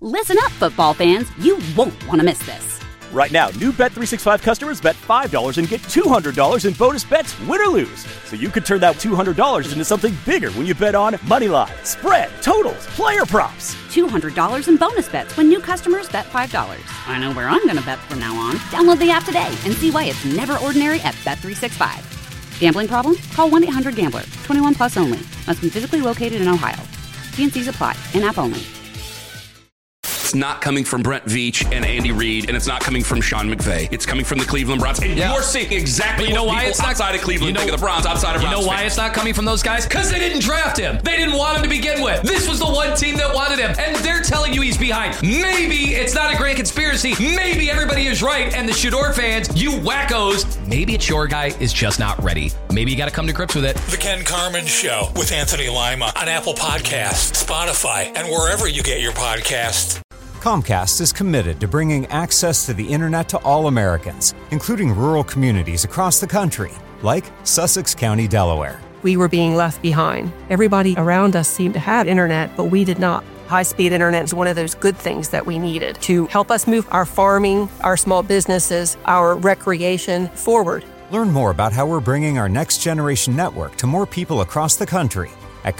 Listen up, football fans. You won't want to miss this. Right now, new Bet365 customers bet $5 and get $200 in bonus bets, win or lose. So you could turn that $200 into something bigger when you bet on money line, spread, totals, player props. $200 in bonus bets when new customers bet $5. I know where I'm going to bet from now on. Download the app today and see why it's never ordinary at Bet365. Gambling problem? Call 1-800-GAMBLER. 21 plus only. Must be physically located in Ohio. T&Cs apply. In-app only. It's not coming from Brent Veach and Andy Reid, and it's not coming from Sean McVay. It's coming from the Cleveland Browns. And you're seeing exactly what people outside of Cleveland think of the Browns, outside of Browns. You know why it's not coming from those guys? Because they didn't draft him. They didn't want him to begin with. This was the one team that wanted him, and they're telling you he's behind. Maybe it's not a grand conspiracy. Maybe everybody is right, and the Shador fans, you wackos, maybe it's your guy is just not ready. Maybe you got to come to grips with it. The Ken Carman Show with Anthony Lima on Apple Podcasts, Spotify, and wherever you get your podcasts. Comcast is committed to bringing access to the internet to all Americans, including rural communities across the country, like Sussex County, Delaware. We were being left behind. Everybody around us seemed to have internet, but we did not. High-speed internet is one of those good things that we needed to help us move our farming, our small businesses, our recreation forward. Learn more about how we're bringing our next-generation network to more people across the country at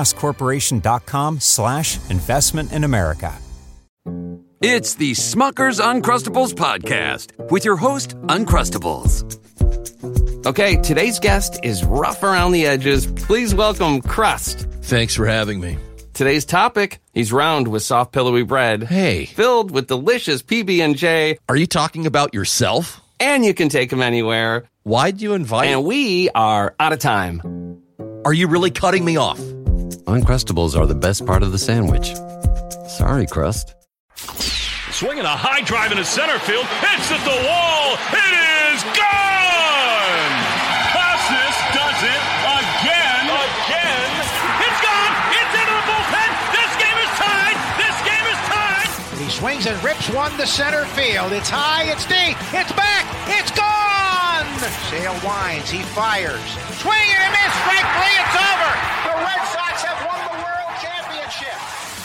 ComcastCorporation.com/investment in America. It's the Smucker's Uncrustables podcast with your host, Uncrustables. Okay, today's guest is rough around the edges. Please welcome Crust. Thanks for having me. Today's topic, he's round with soft, pillowy bread. Hey. Filled with delicious PB&J. Are you talking about yourself? And you can take him anywhere. Why'd you invite? And we are out of time. Are you really cutting me off? Uncrustables are the best part of the sandwich. Sorry, Crust. Swinging a high drive into center field. Hits at the wall. It is gone! Costas does it again. It's gone! It's into the bullpen! This game is tied! And he swings and rips one to center field. It's high, it's deep, it's back, it's gone! Sale winds, he fires. Swing and a miss, strike three, it's over! The Red Sox have won the World Championship!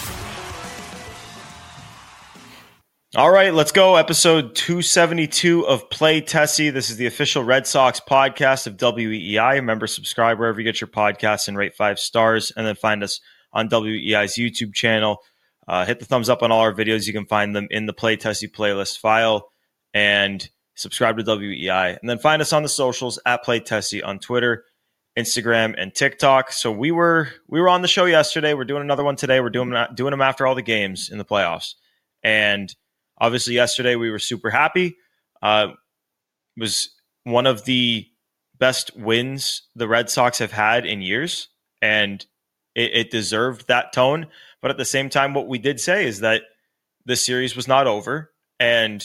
All right, let's go. Episode 272 of Play Tessie. This is the official Red Sox podcast of WEEI. Remember, subscribe wherever you get your podcasts and rate 5 stars. And then find us on WEEI's YouTube channel. Hit the thumbs up on all our videos. You can find them in the Play Tessie playlist file. And subscribe to WEEI. And then find us on the socials at Play Tessie on Twitter, Instagram, and TikTok. So we were on the show yesterday. We're doing another one today. We're doing them after all the games in the playoffs. And obviously, yesterday we were super happy. It was one of the best wins the Red Sox have had in years, and it deserved that tone. But at the same time, what we did say is that the series was not over, and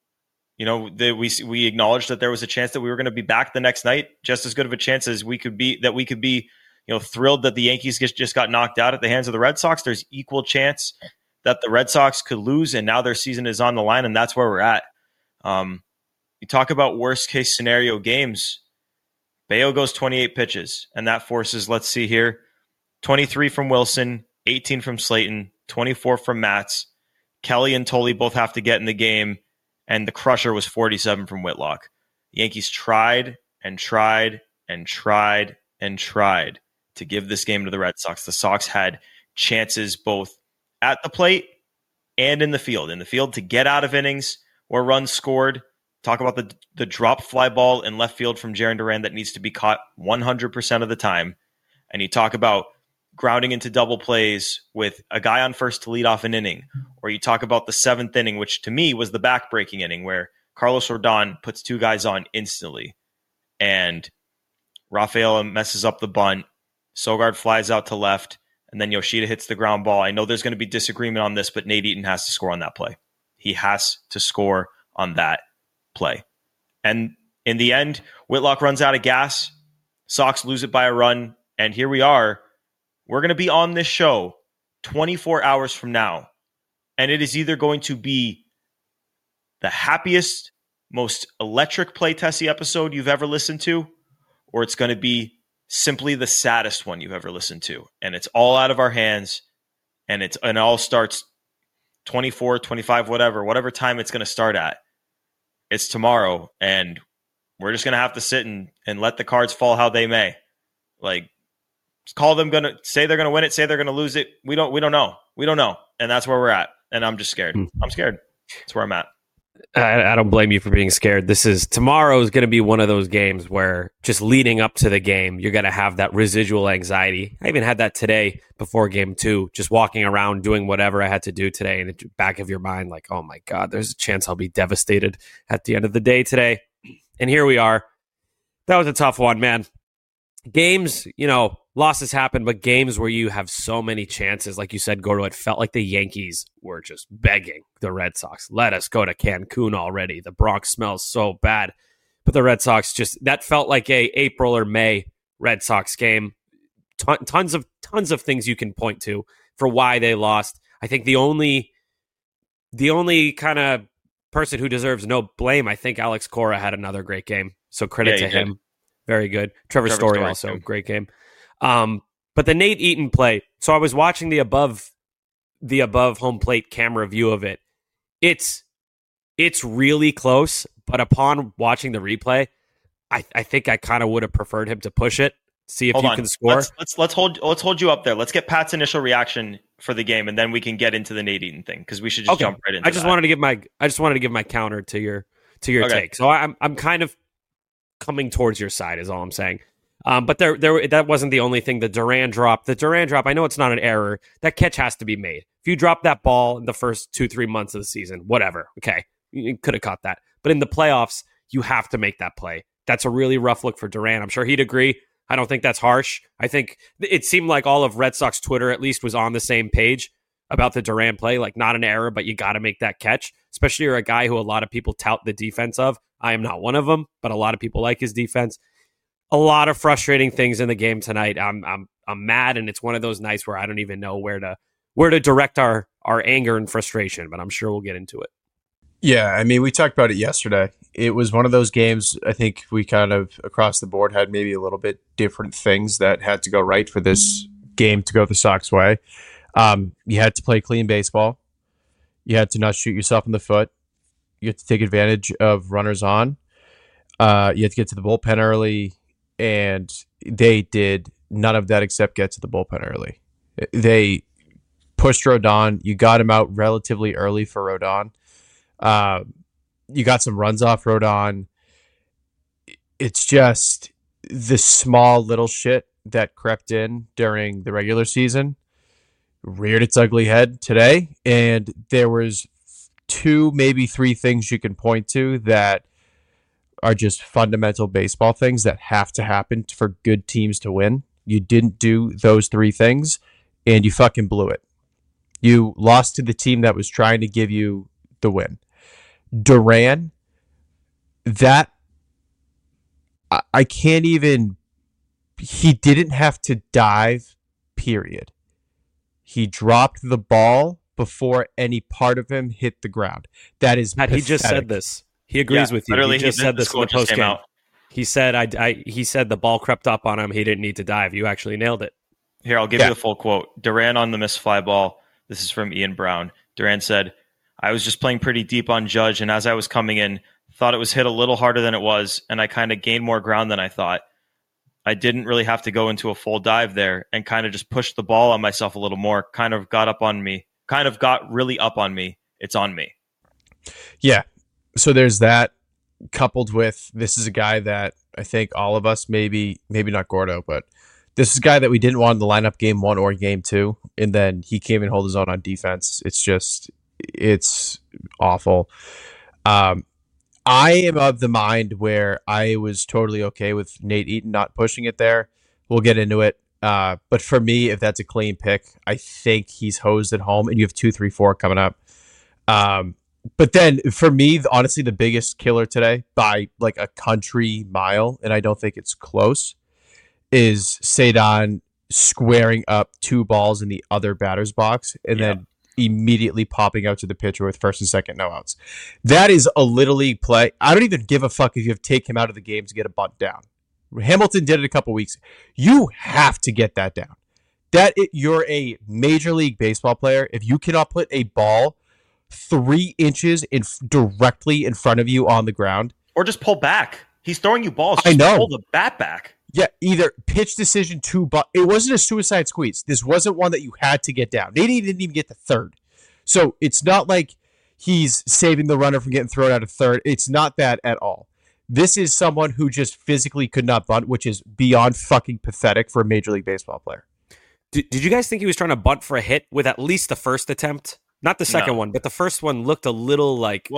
we acknowledged that there was a chance that we were going to be back the next night, just as good of a chance as we could be thrilled that the Yankees just got knocked out at the hands of the Red Sox. There's equal chance that the Red Sox could lose, and now their season is on the line, and that's where we're at. You talk about worst case scenario games. Bayo goes 28 pitches, and that forces, let's see here, 23 from Wilson, 18 from Slayton, 24 from Matz. Kelly and Tolley both have to get in the game, and the crusher was 47 from Whitlock. The Yankees tried and tried and tried and tried to give this game to the Red Sox. The Sox had chances both at the plate and in the field. In the field to get out of innings where runs scored. Talk about the drop fly ball in left field from Jarren Duran that needs to be caught 100% of the time. And you talk about grounding into double plays with a guy on first to lead off an inning. Or you talk about the 7th inning, which to me was the back-breaking inning where Carlos Rodon puts 2 guys on instantly. And Rafaela messes up the bunt. Sogard flies out to left. And then Yoshida hits the ground ball. I know there's going to be disagreement on this, but Nate Eaton has to score on that play. He has to score on that play. And in the end, Whitlock runs out of gas. Sox lose it by a run. And here we are. We're going to be on this show 24 hours from now. And it is either going to be the happiest, most electric Play Tessie episode you've ever listened to, or it's going to be simply the saddest one you've ever listened to. And it's all out of our hands. And it all starts 24, 25, whatever time it's going to start at. It's tomorrow, and we're just going to have to sit and let the cards fall how they may. Like, call them going to say they're going to win it, say they're going to lose it. We don't know. We don't know. And that's where we're at. And I'm just scared. I'm scared. That's where I'm at. I don't blame you for being scared. Tomorrow is going to be one of those games where just leading up to the game, you're going to have that residual anxiety. I even had that today before game 2, just walking around doing whatever I had to do today. And in the back of your mind, like, oh my God, there's a chance I'll be devastated at the end of the day today. And here we are. That was a tough one, man. Games, losses happen, but games where you have so many chances, like you said, Gordo, it felt like the Yankees were just begging the Red Sox, let us go to Cancun already. The Bronx smells so bad. But the Red Sox that felt like a April or May Red Sox game. Tons of things you can point to for why they lost. I think the only kind of person who deserves no blame, I think Alex Cora had another great game. So credit to him. Very good. Trevor Story also, too. Great game. But the Nate Eaton play, so I was watching the above home plate camera view of it. It's really close, but upon watching the replay, I think I kind of would have preferred him to push it, see if you can score. Let's hold you up there. Let's get Pat's initial reaction for the game, and then we can get into the Nate Eaton thing, because we should just jump right into I just wanted to give my counter to your take. So I'm kind of coming towards your side is all I'm saying. But that wasn't the only thing. The Duran drop, I know it's not an error. That catch has to be made. If you drop that ball in the first 2-3 months of the season, whatever, okay, you could have caught that. But in the playoffs, you have to make that play. That's a really rough look for Duran. I'm sure he'd agree. I don't think that's harsh. I think it seemed like all of Red Sox Twitter at least was on the same page about the Duran play, like not an error, but you got to make that catch, especially you're a guy who a lot of people tout the defense of. I am not one of them, but a lot of people like his defense. A lot of frustrating things in the game tonight. I'm mad, and it's one of those nights where I don't even know where to direct our anger and frustration, but I'm sure we'll get into it. Yeah, I mean, we talked about it yesterday. It was one of those games, I think we kind of across the board had maybe a little bit different things that had to go right for this game to go the Sox way. You had to play clean baseball. You had to not shoot yourself in the foot. You had to take advantage of runners on. You had to get to the bullpen early, and they did none of that except get to the bullpen early. They pushed Rodon. You got him out relatively early for Rodon. You got some runs off Rodon. It's just the small little shit that crept in during the regular season reared its ugly head today, and there was 2, maybe 3 things you can point to that are just fundamental baseball things that have to happen for good teams to win. You didn't do those 3 things, and you fucking blew it. You lost to the team that was trying to give you the win. Duran, that I can't even, he didn't have to dive, period. He dropped the ball before any part of him hit the ground. That is Matt, he just said this. He agrees with you. Literally, he just said this in the post game. He said, he said the ball crept up on him. He didn't need to dive. You actually nailed it. Here, I'll give you the full quote. Duran on the missed fly ball. This is from Ian Brown. Duran said, I was just playing pretty deep on Judge, and as I was coming in, thought it was hit a little harder than it was, and I kind of gained more ground than I thought. I didn't really have to go into a full dive there, and kind of just pushed the ball on myself a little more, kind of got really up on me. It's on me. Yeah. So there's that, coupled with this is a guy that I think all of us, maybe not Gordo, but this is a guy that we didn't want in the lineup game 1 or game 2, and then he came and held his own on defense. It's awful. I am of the mind where I was totally okay with Nate Eaton not pushing it there. We'll get into it. But for me, if that's a clean pick, I think he's hosed at home, and you have 2, 3, 4 coming up. But then for me, honestly, the biggest killer today by like a country mile, and I don't think it's close, is Cedon squaring up 2 balls in the other batter's box and then immediately popping out to the pitcher with first and second no outs. That is a little league play. I don't even give a fuck if you have to take him out of the game to get a bunt down. Hamilton did it a couple weeks. You have to get that down. You're a Major League Baseball player. If you cannot put a ball 3 inches directly in front of you on the ground. Or just pull back. He's throwing you balls. Just I know. Pull the bat back. Yeah, either pitch decision but it wasn't a suicide squeeze. This wasn't one that you had to get down. They didn't even get to third. So it's not like he's saving the runner from getting thrown out of third. It's not that at all. This is someone who just physically could not bunt, which is beyond fucking pathetic for a Major League Baseball player. Did you guys think he was trying to bunt for a hit with at least the first attempt? Not the second one, but the first one looked a little like,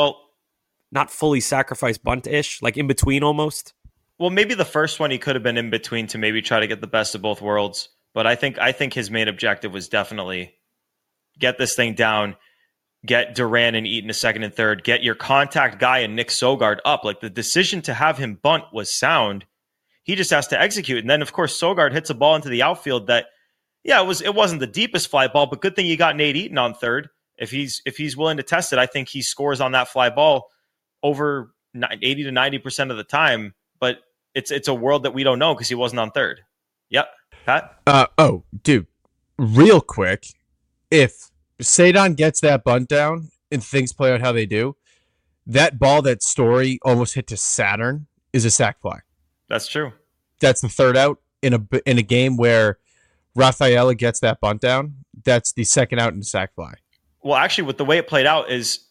not fully sacrificed bunt-ish, like in between almost. Well, maybe the first one he could have been in between to maybe try to get the best of both worlds. But I think his main objective was definitely get this thing down, get Duran and Eaton a second and third, get your contact guy and Nick Sogard up. Like, the decision to have him bunt was sound. He just has to execute. And then, of course, Sogard hits a ball into the outfield that, it wasn't the deepest fly ball, but good thing you got Nate Eaton on third. If he's willing to test it, I think he scores on that fly ball over 80 to 90% of the time. But it's a world that we don't know because he wasn't on third. Yep. Pat? Dude, real quick, if Cedon gets that bunt down and things play out how they do, that ball that Story almost hit to Saturn is a sac fly. That's true. That's the third out in a game where Rafaela gets that bunt down. That's the second out in the sac fly. Well, actually, with the way it played out is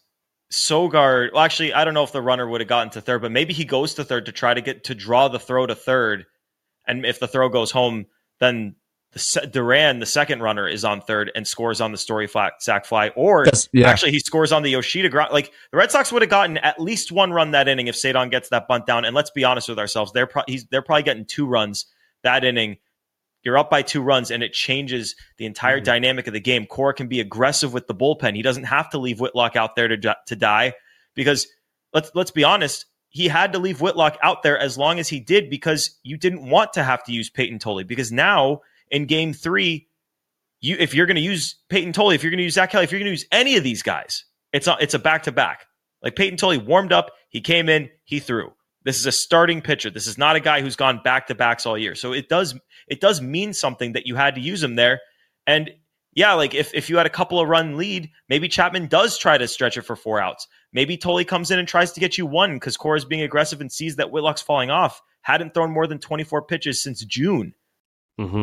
Sogard. Well, actually, I don't know if the runner would have gotten to third, but maybe he goes to third to try to draw the throw to third. And if the throw goes home, then Duran, the second runner, is on third and scores on the Story sac fly. Or actually, he scores on the Yoshida ground. Like, the Red Sox would have gotten at least 1 run that inning if Cedon gets that bunt down. And let's be honest with ourselves, they're probably getting 2 runs that inning. You're up by 2 runs, and it changes the entire dynamic of the game. Cora can be aggressive with the bullpen. He doesn't have to leave Whitlock out there to die, because let's be honest, he had to leave Whitlock out there as long as he did because you didn't want to have to use Peyton Tolley. Because now in Game 3, if you're going to use Peyton Tolley, if you're going to use Zach Kelly, if you're going to use any of these guys, it's a back-to-back. Like, Peyton Tolley warmed up, he came in, he threw. This is a starting pitcher. This is not a guy who's gone back-to-backs all year. So it does mean something that you had to use him there. And yeah, like if you had a couple of run lead, maybe Chapman does try to stretch it for 4 outs. Maybe Tolley comes in and tries to get you 1 because Cora's being aggressive and sees that Whitlock's falling off. Hadn't thrown more than 24 pitches since June. Mm-hmm.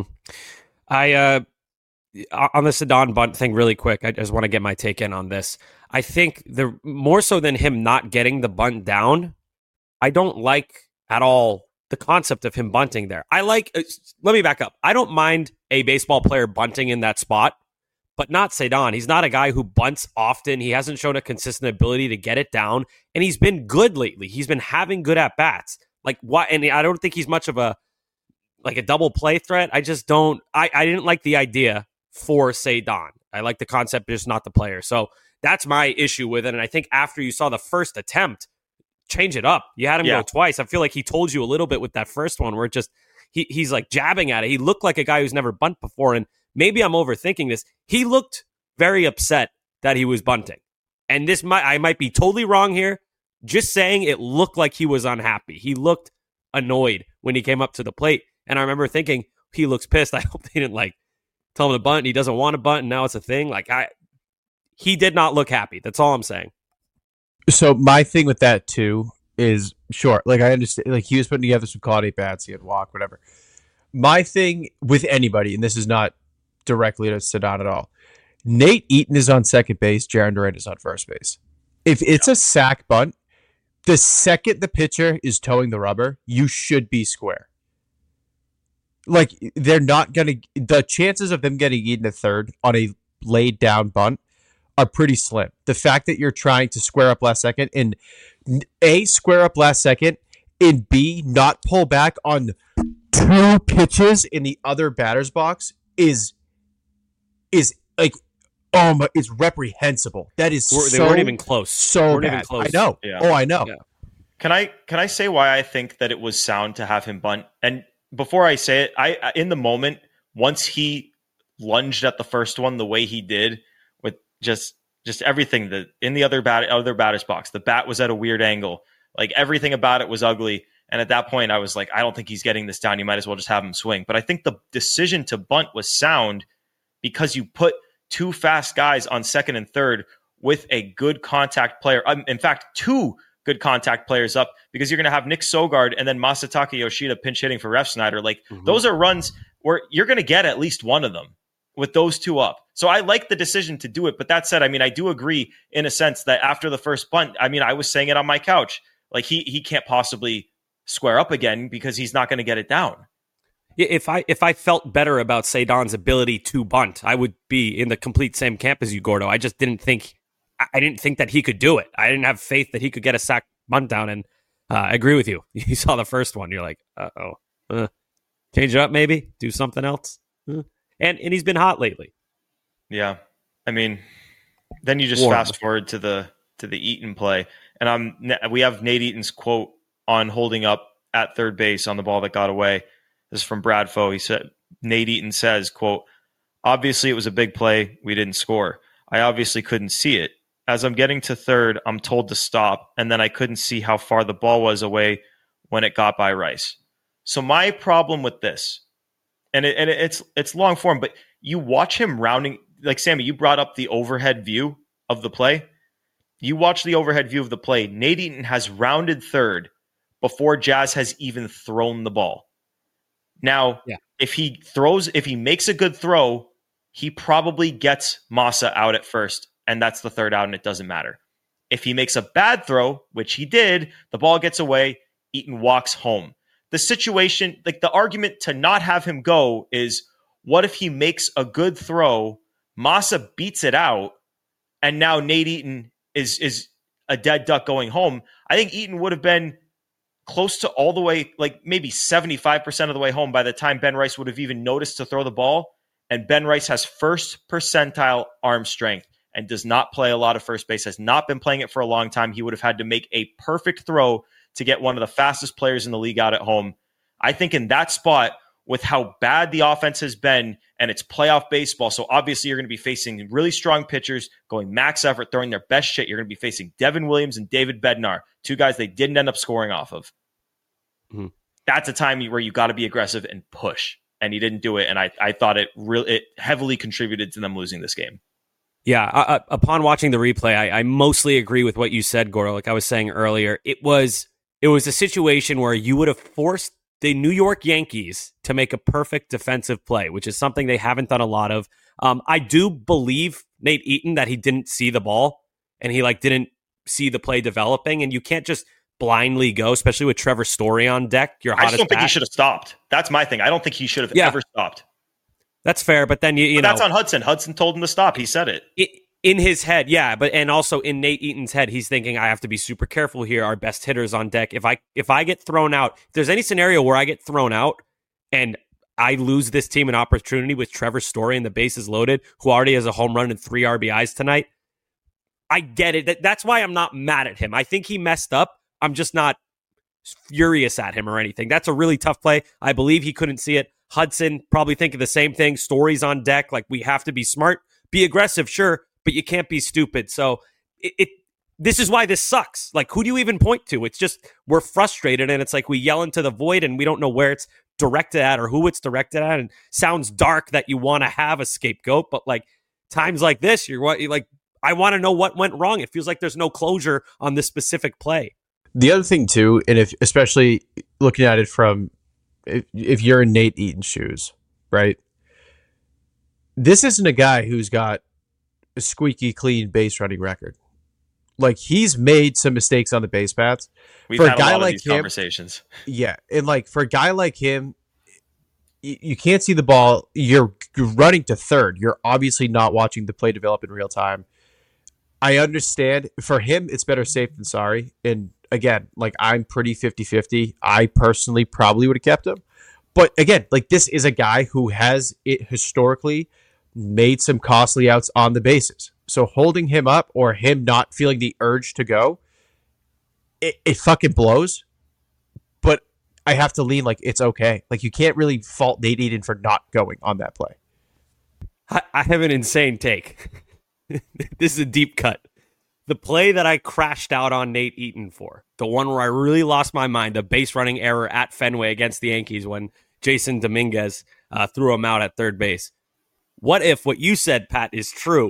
On the Cedon bunt thing really quick, I just want to get my take in on this. I think more so than him not getting the bunt down, I don't like at all the concept of him bunting there. Let me back up. I don't mind a baseball player bunting in that spot, but not Cedon. He's not a guy who bunts often. He hasn't shown a consistent ability to get it down, and he's been good lately. He's been having good at-bats. Like, what? And I don't think he's much of a double play threat. I just don't. I didn't like the idea for Cedon. I like the concept, just not the player. So that's my issue with it. And I think after you saw the first attempt, change it up. You had him go twice. I feel like he told you a little bit with that first one where it just he's like jabbing at it. He looked like a guy who's never bunt before, and maybe I'm overthinking this. He looked very upset that he was bunting. And I might be totally wrong here. Just saying, it looked like he was unhappy. He looked annoyed when he came up to the plate. And I remember thinking, he looks pissed. I hope they didn't tell him to bunt and he doesn't want to bunt and now it's a thing. He did not look happy. That's all I'm saying. So my thing with that too is, sure, I understand, he was putting together some quality bats, he had walk, whatever. My thing with anybody, and this is not directly to Cedon at all, Nate Eaton is on second base, Jarren Duran is on first base. If it's a sack bunt, the second the pitcher is towing the rubber, you should be square. They're not going to, the chances of them getting Eaton to third on a laid down bunt are pretty slim. The fact that you're trying to square up last second and A, square up last second, and B, not pull back on 2 pitches in the other batter's box is reprehensible. That is they weren't even close. So bad. Even close. I know. Yeah. Oh, I know. Yeah. Can I say why I think that it was sound to have him bunt? And before I say it, I in the moment, once he lunged at the first one the way he did, with just everything that in the other batter's box, the bat was at a weird angle. Everything about it was ugly. And at that point, I was like, I don't think he's getting this down. You might as well just have him swing. But I think the decision to bunt was sound because you put 2 fast guys on second and third with a good contact player. In fact, 2 good contact players up, because you're going to have Nick Sogard and then Masataka Yoshida pinch hitting for Refsnyder. Like, those are runs where you're going to get at least one of them with those 2 up. So I like the decision to do it. But that said, I mean, I do agree in a sense that after the first bunt, I mean, I was saying it on my couch, like he can't possibly square up again because he's not going to get it down. If I felt better about Cedon's ability to bunt, I would be in the complete same camp as you, Gordo. I just didn't think that he could do it. I didn't have faith that he could get a sack bunt down. And I agree with you. You saw the first one. You're like, change it up, maybe do something else. And he's been hot lately. Yeah, I mean, then you just fast forward to the Eaton play, and we have Nate Eaton's quote on holding up at third base on the ball that got away. This is from Brad Foe. He said, Nate Eaton says, quote, "Obviously it was a big play. We didn't score. I obviously couldn't see it. As I'm getting to third, I'm told to stop, and then I couldn't see how far the ball was away when it got by Rice." So my problem with this, and it's long form, but you watch him rounding, like Sammy, you brought up the overhead view of the play. You watch the overhead view of the play. Nate Eaton has rounded third before Jazz has even thrown the ball. Now, if he makes a good throw, he probably gets Masa out at first, and that's the third out, and it doesn't matter. If he makes a bad throw, which he did, the ball gets away, Eaton walks home. The situation, like the argument to not have him go is, what if he makes a good throw, Masa beats it out, and now Nate Eaton is a dead duck going home? I think Eaton would have been close to all the way, like maybe 75% of the way home by the time Ben Rice would have even noticed to throw the ball. And Ben Rice has first percentile arm strength and does not play a lot of first base, has not been playing it for a long time. He would have had to make a perfect throw to get one of the fastest players in the league out at home. I think in that spot, with how bad the offense has been, and it's playoff baseball, so obviously you're going to be facing really strong pitchers going max effort, throwing their best shit. You're going to be facing Devin Williams and David Bednar, 2 guys they didn't end up scoring off of. Mm-hmm. That's a time where you got to be aggressive and push, and he didn't do it, and I thought it heavily contributed to them losing this game. Yeah, upon watching the replay, I mostly agree with what you said, Gordo. Like I was saying earlier, it was a situation where you would have forced the New York Yankees to make a perfect defensive play, which is something they haven't done a lot of. I do believe Nate Eaton that he didn't see the ball and he didn't see the play developing, and you can't just blindly go, especially with Trevor Story on deck. I just don't think he should have stopped. That's my thing. I don't think he should have ever stopped. That's fair, but then you know that's on Hudson. Hudson told him to stop. He said it. In his head, yeah, and also in Nate Eaton's head, he's thinking, I have to be super careful here. Our best hitter's on deck. If I get thrown out, if there's any scenario where I get thrown out and I lose this team an opportunity with Trevor Story and the bases loaded, who already has a home run and 3 RBIs tonight, I get it. That's why I'm not mad at him. I think he messed up. I'm just not furious at him or anything. That's a really tough play. I believe he couldn't see it. Hudson probably thinking the same thing. Story's on deck. Like, we have to be smart, be aggressive, sure, but you can't be stupid. So this is why this sucks. Like, who do you even point to? It's just, we're frustrated, and it's like we yell into the void and we don't know where it's directed at or who it's directed at. And sounds dark that you want to have a scapegoat, but like times like this, I want to know what went wrong. It feels like there's no closure on this specific play. The other thing too, and especially looking at it from if you're in Nate Eaton's shoes, right? This isn't a guy who's got a squeaky clean base running record. Like, he's made some mistakes on the base paths. We've had a lot of these conversations. Yeah, and like for a guy like him, you can't see the ball. You're running to third. You're obviously not watching the play develop in real time. I understand. For him, it's better safe than sorry. And again, like, I'm pretty 50-50. I personally probably would have kept him. But again, like, this is a guy who has historically made some costly outs on the bases. So holding him up or him not feeling the urge to go, it fucking blows. But I have to lean like it's okay. Like, you can't really fault Nate Eaton for not going on that play. I have an insane take. This is a deep cut. The play that I crashed out on Nate Eaton for, the one where I really lost my mind, a base running error at Fenway against the Yankees when Jason Dominguez threw him out at third base. What if what you said, Pat, is true,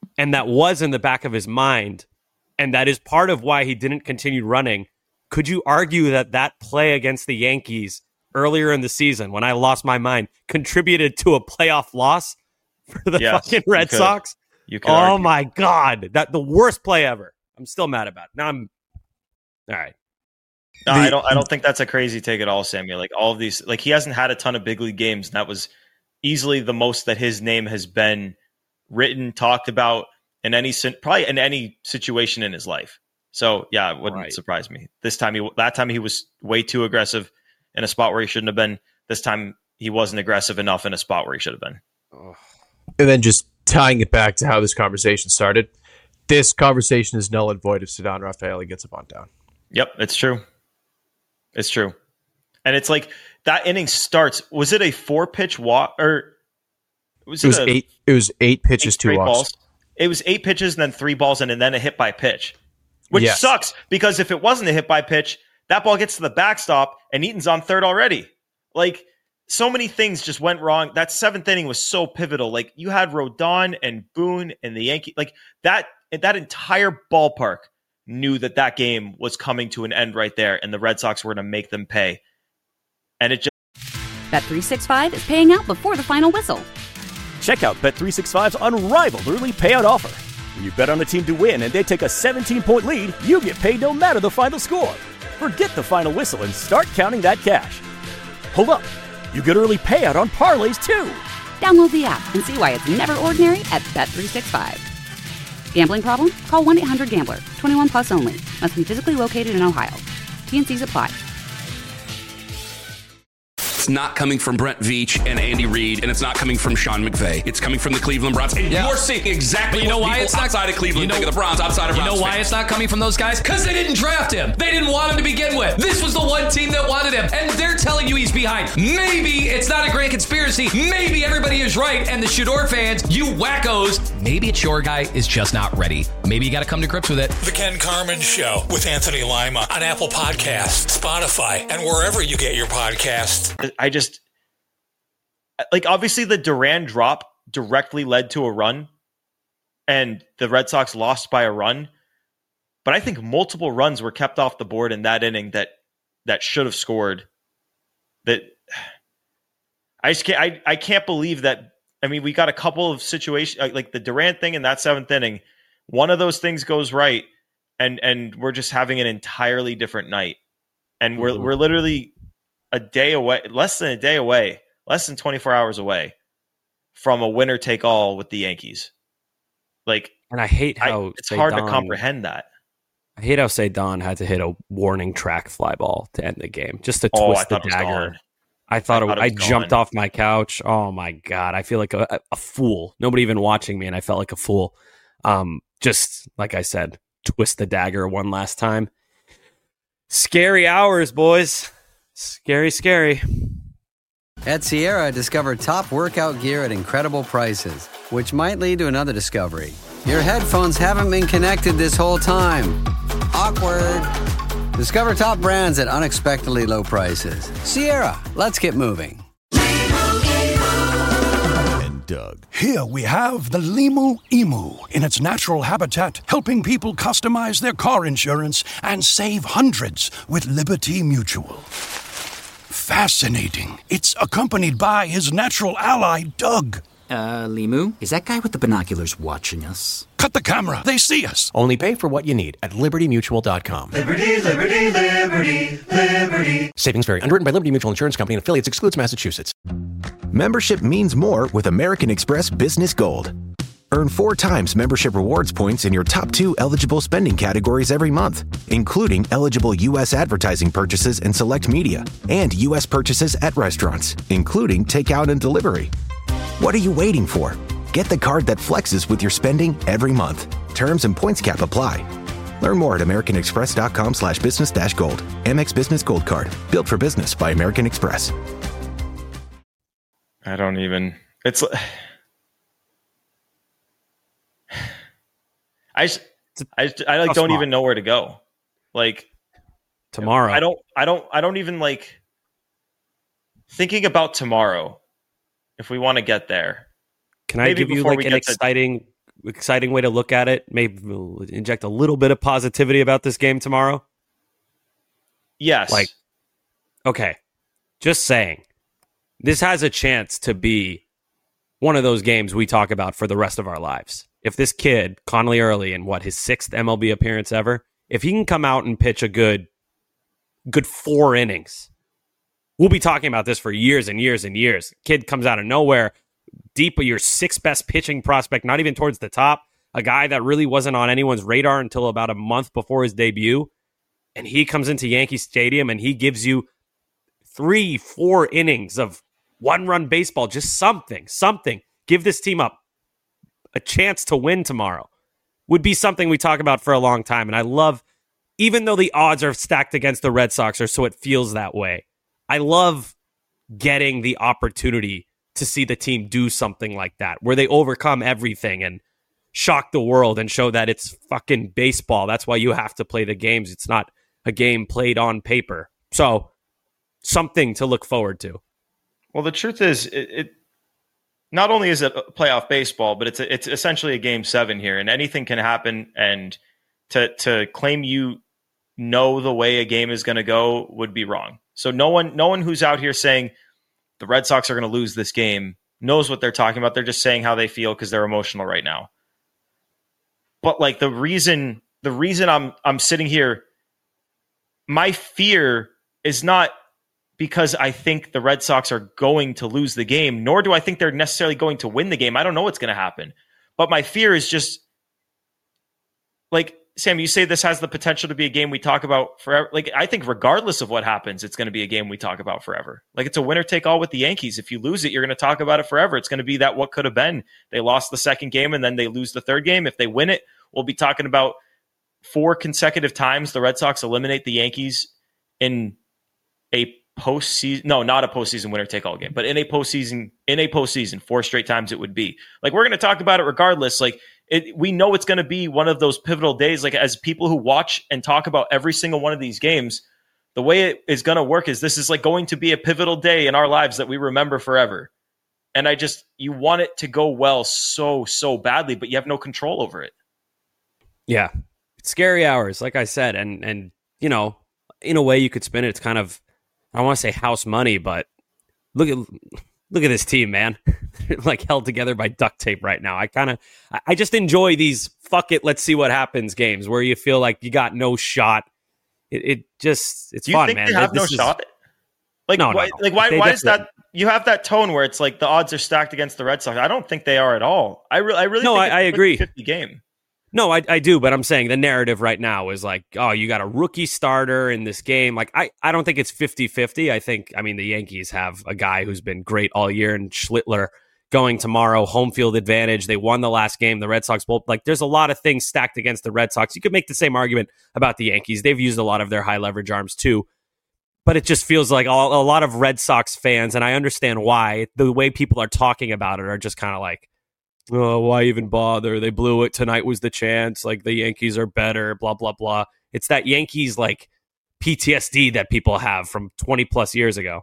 and that was in the back of his mind, and that is part of why he didn't continue running, could you argue that that play against the Yankees earlier in the season, when I lost my mind, contributed to a playoff loss for the fucking Red Sox? You could oh argue. my God. That the worst play ever. I'm still mad about it. Now I'm all right. No, I don't think that's a crazy take at all, Samuel. Like all of these, like he hasn't had a ton of big league games. And that was easily the most that his name has been written, talked about in probably in any situation in his life. So yeah, it wouldn't surprise me. That time he was way too aggressive in a spot where he shouldn't have been. This time he wasn't aggressive enough in a spot where he should have been. And then just tying it back to how this conversation started, this conversation is null and void if Ceddanne Rafaeli gets a bunt down. Yep, it's true. It's true. And it's like that inning starts. Was it a 4-pitch walk or was it eight? It was 8 pitches, 2 walks. It was 8 pitches and then 3 balls and then a hit by pitch, which sucks because if it wasn't a hit by pitch, that ball gets to the backstop and Eaton's on third already. Like so many things just went wrong. That 7th inning was so pivotal. Like you had Rodon and Boone and the Yankees, like that entire ballpark knew that game was coming to an end right there, and the Red Sox were going to make them pay. And it just Bet365 is paying out before the final whistle. Check out Bet365's unrivaled early payout offer. When you bet on a team to win and they take a 17-point lead, you get paid no matter the final score. Forget the final whistle and start counting that cash. Hold up. You get early payout on parlays, too. Download the app and see why it's never ordinary at Bet365. Gambling problem? Call 1-800-GAMBLER. 21 plus only. Must be physically located in Ohio. T&Cs apply. It's not coming from Brent Veach and Andy Reid, and it's not coming from Sean McVay. It's coming from the Cleveland Browns. And you're seeing exactly you know what why people it's not outside of Cleveland think of the Browns, outside of Browns. You know why fans. it's not coming from those guys? Because they didn't draft him. They didn't want him to begin with. This was the one team that wanted him, and they're telling you he's behind. Maybe it's not a grand conspiracy. Maybe everybody is right, and the Shador fans, you wackos, maybe it's your guy is just not ready. Maybe you got to come to grips with it. The Ken Carman Show with Anthony Lima on Apple Podcasts, Spotify, and wherever you get your podcasts. I just... Like, obviously, the Duran drop directly led to a run, and the Red Sox lost by a run. But I think multiple runs were kept off the board in that inning that should have scored. That I can't believe that. I mean, we got a couple of situations, like the Durant thing in that 7th inning. One of those things goes right, and we're just having an entirely different night. And we're literally a day away, less than 24 hours away from a winner take all with the Yankees. Like, and I hate how it's hard to comprehend that. I hate how Ceddanne had to hit a warning track fly ball to end the game, just to twist the dagger. I jumped off my couch. Oh my God. I feel like a fool. Nobody even watching me. And I felt like a fool. Just like I said, twist the dagger one last time. Scary hours, boys. Scary, scary. At Sierra, discover top workout gear at incredible prices, which might lead to another discovery. Your headphones haven't been connected this whole time. Awkward. Discover top brands at unexpectedly low prices. Sierra, let's get moving. And Doug. Here we have the Limu Emu in its natural habitat, helping people customize their car insurance and save hundreds with Liberty Mutual. Fascinating. It's accompanied by his natural ally, Doug. Limu? Is that guy with the binoculars watching us? Cut the camera. They see us. Only pay for what you need at LibertyMutual.com. Liberty, liberty, liberty, liberty. Savings vary. Underwritten by Liberty Mutual Insurance Company and affiliates. Excludes Massachusetts. Membership means more with American Express Business Gold. Earn 4 times membership rewards points in your top 2 eligible spending categories every month, including eligible U.S. advertising purchases and select media, and U.S. purchases at restaurants, including takeout and delivery. What are you waiting for? Get the card that flexes with your spending every month. Terms and points cap apply. Learn more at americanexpress.com/business-gold. Amex Business Gold Card. Built for business by American Express. I don't even... I don't even know where to go. Like tomorrow. I don't even like thinking about tomorrow. If we want to get there, can I give you like an exciting exciting way to look at it? Maybe inject a little bit of positivity about this game tomorrow? Yes. Like, okay, just saying. This has a chance to be one of those games we talk about for the rest of our lives. If this kid, Conley Early, in his 6th MLB appearance ever, if he can come out and pitch a good 4 innings, we'll be talking about this for years and years and years. Kid comes out of nowhere, deep of your 6th best pitching prospect, not even towards the top, a guy that really wasn't on anyone's radar until about a month before his debut, and he comes into Yankee Stadium and he gives you 3-4 innings of one-run baseball, just something. Give this team up a chance to win tomorrow. Would be something we talk about for a long time. And I love, even though the odds are stacked against the Red Sox, or so it feels that way, I love getting the opportunity to see the team do something like that, where they overcome everything and shock the world and show that it's fucking baseball. That's why you have to play the games. It's not a game played on paper. So, something to look forward to. Well, the truth is, it not only is it playoff baseball, but it's essentially a Game 7 here, and anything can happen. And to claim you know the way a game is going to go would be wrong. So no one who's out here saying the Red Sox are going to lose this game knows what they're talking about. They're just saying how they feel because they're emotional right now. But like the reason I'm sitting here, my fear is not because I think the Red Sox are going to lose the game, nor do I think they're necessarily going to win the game. I don't know what's going to happen. But my fear is just, like, Sam, you say this has the potential to be a game we talk about forever. Like, I think regardless of what happens, it's going to be a game we talk about forever. Like, it's a winner take all with the Yankees. If you lose it, you're going to talk about it forever. It's going to be that what could have been. They lost the second game and then they lose the third game. If they win it, we'll be talking about 4 consecutive times the Red Sox eliminate the Yankees in a postseason. No, not a postseason winner take all game, but in a postseason, 4 straight times it would be. Like, we're going to talk about it regardless. Like, we know it's going to be one of those pivotal days. Like, as people who watch and talk about every single one of these games, the way it is going to work is this is like going to be a pivotal day in our lives that we remember forever. And you want it to go well so badly, but you have no control over it. Yeah. It's scary hours, like I said. And you know, in a way you could spin it. It's kind of, I don't want to say house money, but look at this team, man. They're like held together by duct tape right now. I just enjoy these fuck it, let's see what happens games where you feel like you got no shot. It's Do you fun, think man. they have no shot? Like, no, why, no. Like, why is that? You have that tone where it's like the odds are stacked against the Red Sox. I don't think they are at all. I really no, think I agree. 50 game. No, I do, but I'm saying the narrative right now is like, oh, you got a rookie starter in this game. Like, I don't think it's 50-50. I mean, the Yankees have a guy who's been great all year, and Schlittler going tomorrow, home field advantage. They won the last game. The Red Sox both, like, there's a lot of things stacked against the Red Sox. You could make the same argument about the Yankees. They've used a lot of their high leverage arms too, but it just feels like a lot of Red Sox fans, and I understand why, the way people are talking about it are just kind of like, oh, why even bother? They blew it. Tonight was the chance. Like, the Yankees are better, blah, blah, blah. It's that Yankees, like, PTSD that people have from 20 plus years ago.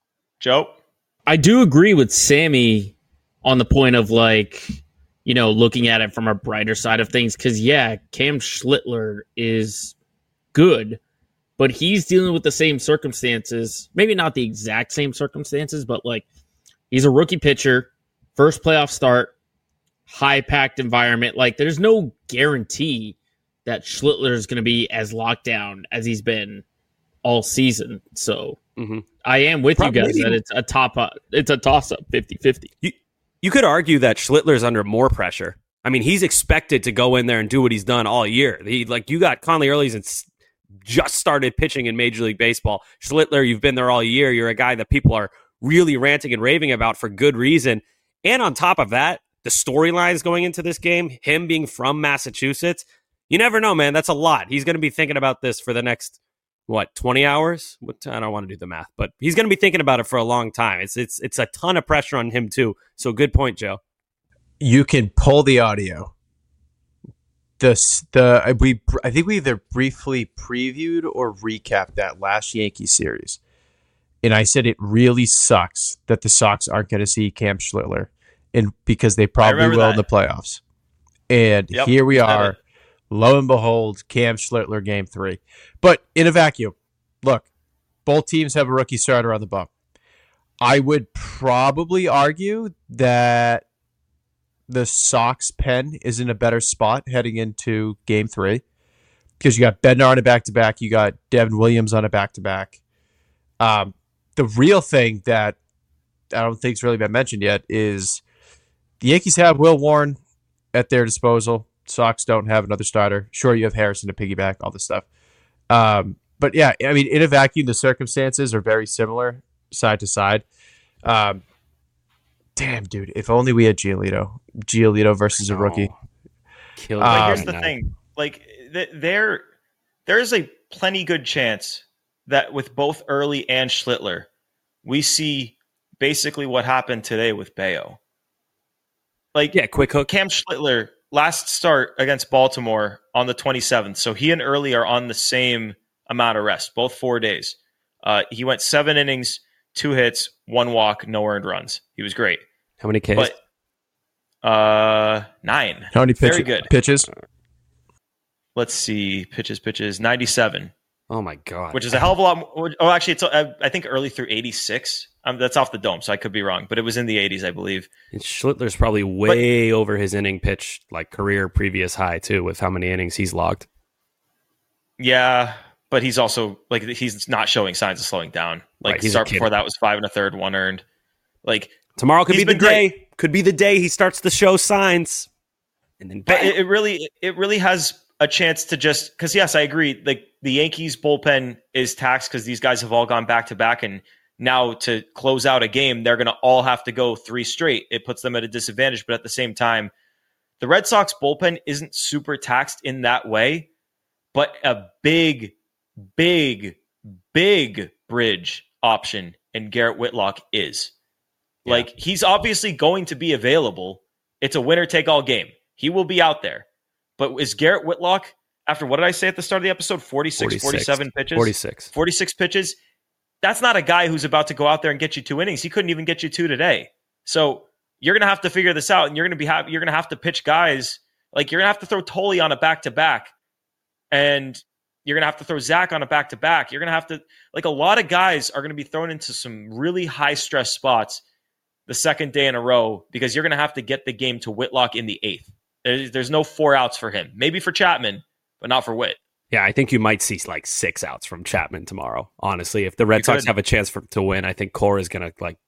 Joe? I do agree with Sammy on the point of, like, you know, looking at it from a brighter side of things. Because, yeah, Cam Schlittler is good, but he's dealing with the same circumstances. Maybe not the exact same circumstances, but, like, he's a rookie pitcher, first playoff start, high-packed environment. Like, there's no guarantee that Schlittler is going to be as locked down as he's been all season. So I am with you guys that it's a toss-up, 50-50. You could argue that Schlittler's under more pressure. I mean, he's expected to go in there and do what he's done all year. You got Conley Early's and just started pitching in Major League Baseball. Schlittler, you've been there all year. You're a guy that people are really ranting and raving about for good reason. And on top of that, the storylines going into this game, him being from Massachusetts, you never know, man. That's a lot. He's going to be thinking about this for the next, 20 hours? I don't want to do the math, but he's going to be thinking about it for a long time. It's a ton of pressure on him too. So good point, Joe. You can pull the audio. I think we either briefly previewed or recapped that last Yankee series, and I said it really sucks that the Sox aren't going to see Cam Schlittler. And because they probably will in the playoffs. And here we are, lo and behold, Cam Schlittler game 3. But in a vacuum, look, both teams have a rookie starter on the bump. I would probably argue that the Sox pen is in a better spot heading into game 3 because you got Bednar on a back-to-back. You got Devin Williams on a back-to-back. The real thing that I don't think has really been mentioned yet is the Yankees have Will Warren at their disposal. Sox don't have another starter. Sure, you have Harrison to piggyback, all this stuff. But yeah, I mean, in a vacuum, the circumstances are very similar side to side. Damn, dude, if only we had Giolito versus a rookie. Here's the thing. Like, there is a plenty good chance that with both Early and Schlittler, we see basically what happened today with Bayo. Like, quick hook. Cam Schlittler, last start against Baltimore on the 27th. So he and Early are on the same amount of rest, both 4 days. He went 7 innings, 2 hits, 1 walk, no earned runs. He was great. How many Ks? But 9. How many Very good. pitches? Let's see. Pitches. 97. Oh, my God. Which is a hell of a lot more. Oh, actually, it's I think Early through 86. That's off the dome, so I could be wrong. But it was in the 80s, I believe. And Schlittler's probably way over his inning pitch, like career previous high, too, with how many innings he's logged. Yeah, but he's also, like, he's not showing signs of slowing down. Like, Right, the start before that was 5 1/3, 1 earned. Like, tomorrow could be the day. Great. Could be the day he starts to show signs. And then but it really has a chance to just, because yes, I agree. Like, the Yankees bullpen is taxed because these guys have all gone back to back, and now to close out a game, they're going to all have to go 3 straight. It puts them at a disadvantage, but at the same time, the Red Sox bullpen isn't super taxed in that way, but a big bridge option in Garrett Whitlock is. Yeah. Like, he's obviously going to be available. It's a winner-take-all game. He will be out there. But is Garrett Whitlock, after what did I say at the start of the episode? 46. 47 pitches? 46 pitches. That's not a guy who's about to go out there and get you 2 innings. He couldn't even get you 2 today. So you're going to have to figure this out, and you're going to have to pitch guys. Like, you're going to have to throw Tolley on a back-to-back, and you're going to have to throw Zach on a back-to-back. You're going to have to, like, a lot of guys are going to be thrown into some really high-stress spots the second day in a row because you're going to have to get the game to Whitlock in the 8th. There's no 4 outs for him. Maybe for Chapman, but not for Whit. Yeah, I think you might see like 6 outs from Chapman tomorrow. Honestly, if the Red Sox have a chance to win, I think Cora is going to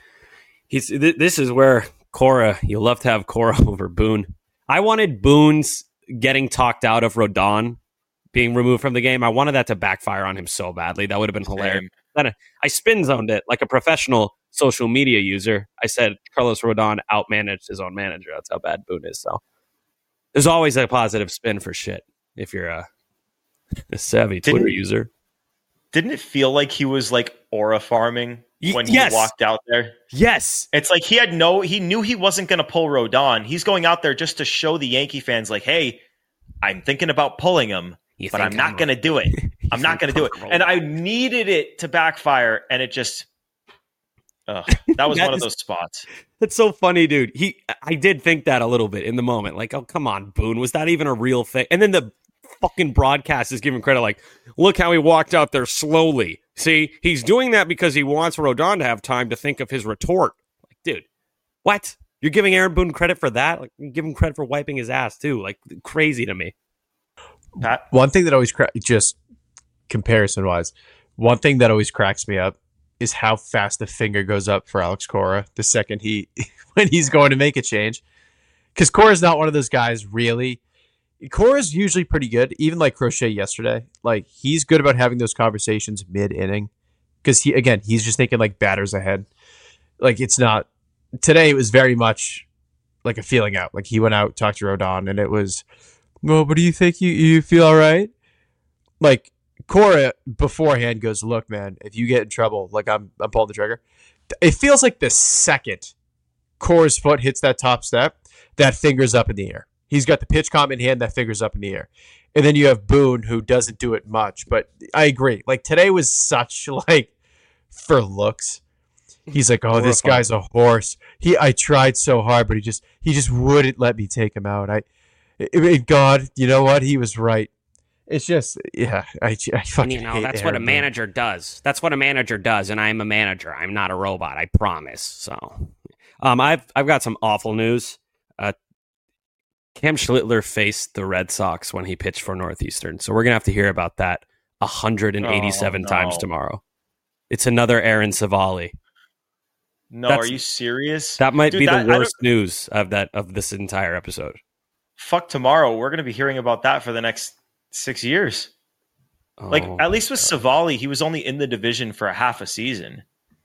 this is where Cora, you'll love to have Cora over Boone. I wanted Boone's getting talked out of Rodon being removed from the game. I wanted that to backfire on him so badly. That would have been hilarious. Then I spin zoned it like a professional social media user. I said Carlos Rodon outmanaged his own manager. That's how bad Boone is. So there's always a positive spin for shit if you're a savvy Twitter user. Didn't it feel like he was like aura farming when he walked out there? Yes. It's like he knew he wasn't going to pull Rodon. He's going out there just to show the Yankee fans like, hey, I'm thinking about pulling him, but I'm not going to do it. I'm not going to do it. And I needed it to backfire, and it just... that was one of those spots. That's so funny, dude. I did think that a little bit in the moment. Like, oh, come on, Boone. Was that even a real thing? And then the fucking broadcast is giving credit. Like, look how he walked out there slowly. See, he's doing that because he wants Rodon to have time to think of his retort. Like, dude, what? You're giving Aaron Boone credit for that? Like, you give him credit for wiping his ass, too. Like, crazy to me. Pat? One thing that always just comparison-wise, one thing that always cracks me up is how fast the finger goes up for Alex Cora the second when he's going to make a change. Because Cora's not one of those guys, really. Cora's usually pretty good, even like Crochet yesterday. Like, he's good about having those conversations mid-inning. Because, he's just thinking, like, batters ahead. Like, it's not... Today, it was very much like a feeling out. Like, he went out, talked to Rodon, and it was, well, but do you think you feel all right? Like, Cora beforehand goes, look, man, if you get in trouble, like I'm pulling the trigger. It feels like the second Cora's foot hits that top step, that finger's up in the air. He's got the pitch comp in hand, that finger's up in the air. And then you have Boone, who doesn't do it much. But I agree. Like, today was such, like, for looks. He's like, oh, this guy's a horse. I tried so hard, but he just wouldn't let me take him out. I mean, God, you know what? He was right. It's just, I fucking hate that's what a manager does. That's what a manager does, and I'm a manager. I'm not a robot, I promise. So, I've got some awful news. Cam Schlittler faced the Red Sox when he pitched for Northeastern, so we're gonna have to hear about that 187 times tomorrow. It's another Aaron Savali. No, are you serious? That might be the worst news of this entire episode. Fuck tomorrow. We're gonna be hearing about that for the next 6 years. At least with Savali, he was only in the division for a half a season.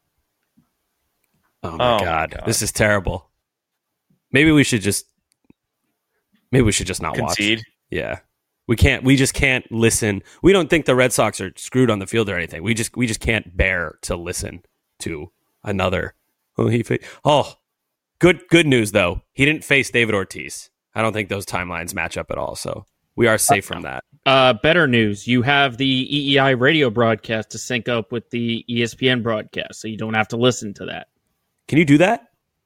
Oh my God. This is terrible. Maybe we should just not concede. Watch. Yeah. We just can't listen. We don't think the Red Sox are screwed on the field or anything. We just can't bear to listen to another. Good news though. He didn't face David Ortiz. I don't think those timelines match up at all, so we are safe from that. Better news. You have the EEI radio broadcast to sync up with the ESPN broadcast, so you don't have to listen to that. Can you do that?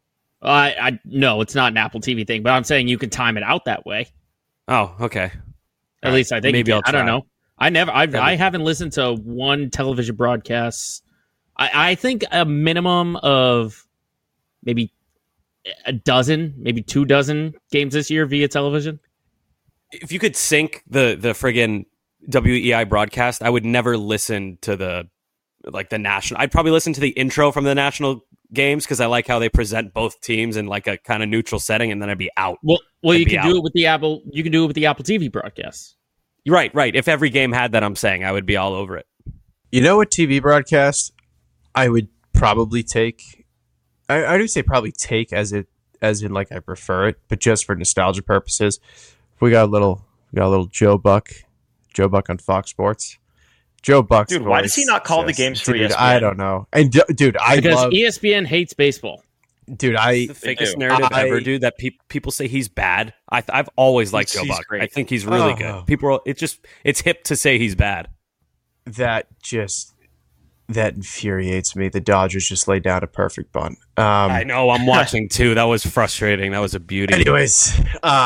No, it's not an Apple TV thing, but I'm saying you can time it out that way. Oh, okay. At least I think maybe I'll try. I don't know. I haven't listened to one television broadcast. I think a minimum of maybe a dozen, maybe 24 games this year via television. If you could sync the friggin' WEI broadcast, I would never listen to the national. I'd probably listen to the intro from the national games because I like how they present both teams in like a kind of neutral setting, and then I'd be out. Well, you can do it with the Apple. You can do it with the Apple TV broadcast. Right. If every game had that, I'm saying I would be all over it. You know what TV broadcast I would probably take? I do say probably take as in like I prefer it, but just for nostalgia purposes, we got a little Joe Buck on Fox Sports. Joe Buck's dude, why does he not call the games for ESPN? I don't know. And dude, because ESPN hates baseball. Dude, the fakest narrative ever, dude. That people say he's bad. I've always liked Joe Buck. Great. I think he's really good. It's hip to say he's bad. That infuriates me. The Dodgers just laid down a perfect bunt. I know. I'm watching too. That was frustrating. That was a beauty. Anyways,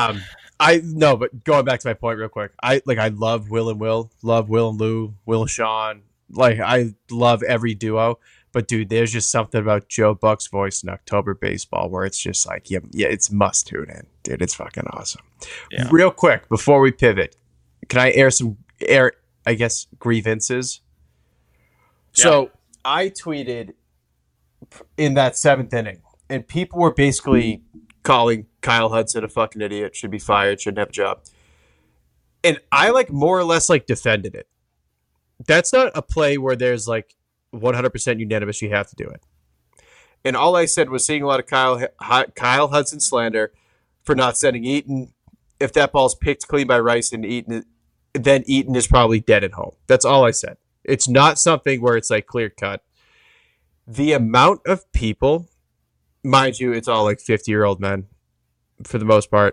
but going back to my point real quick, I love Will and Will, love Will and Lou, Will and Sean. Like I love every duo, but dude, there's just something about Joe Buck's voice in October baseball where it's just like, yeah, it's must tune in, dude. It's fucking awesome. Yeah. Real quick before we pivot, can I air I guess grievances? Yeah. So I tweeted in that 7th inning, and people were basically calling Kyle Hudson a fucking idiot, should be fired, shouldn't have a job. And I more or less defended it. That's not a play where there's 100% unanimous, you have to do it. And all I said was seeing a lot of Kyle Hudson slander for not sending Eaton. If that ball's picked clean by Rice and Eaton, then Eaton is probably dead at home. That's all I said. It's not something where it's clear cut. The amount of people, mind you, it's all 50-year-old men for the most part,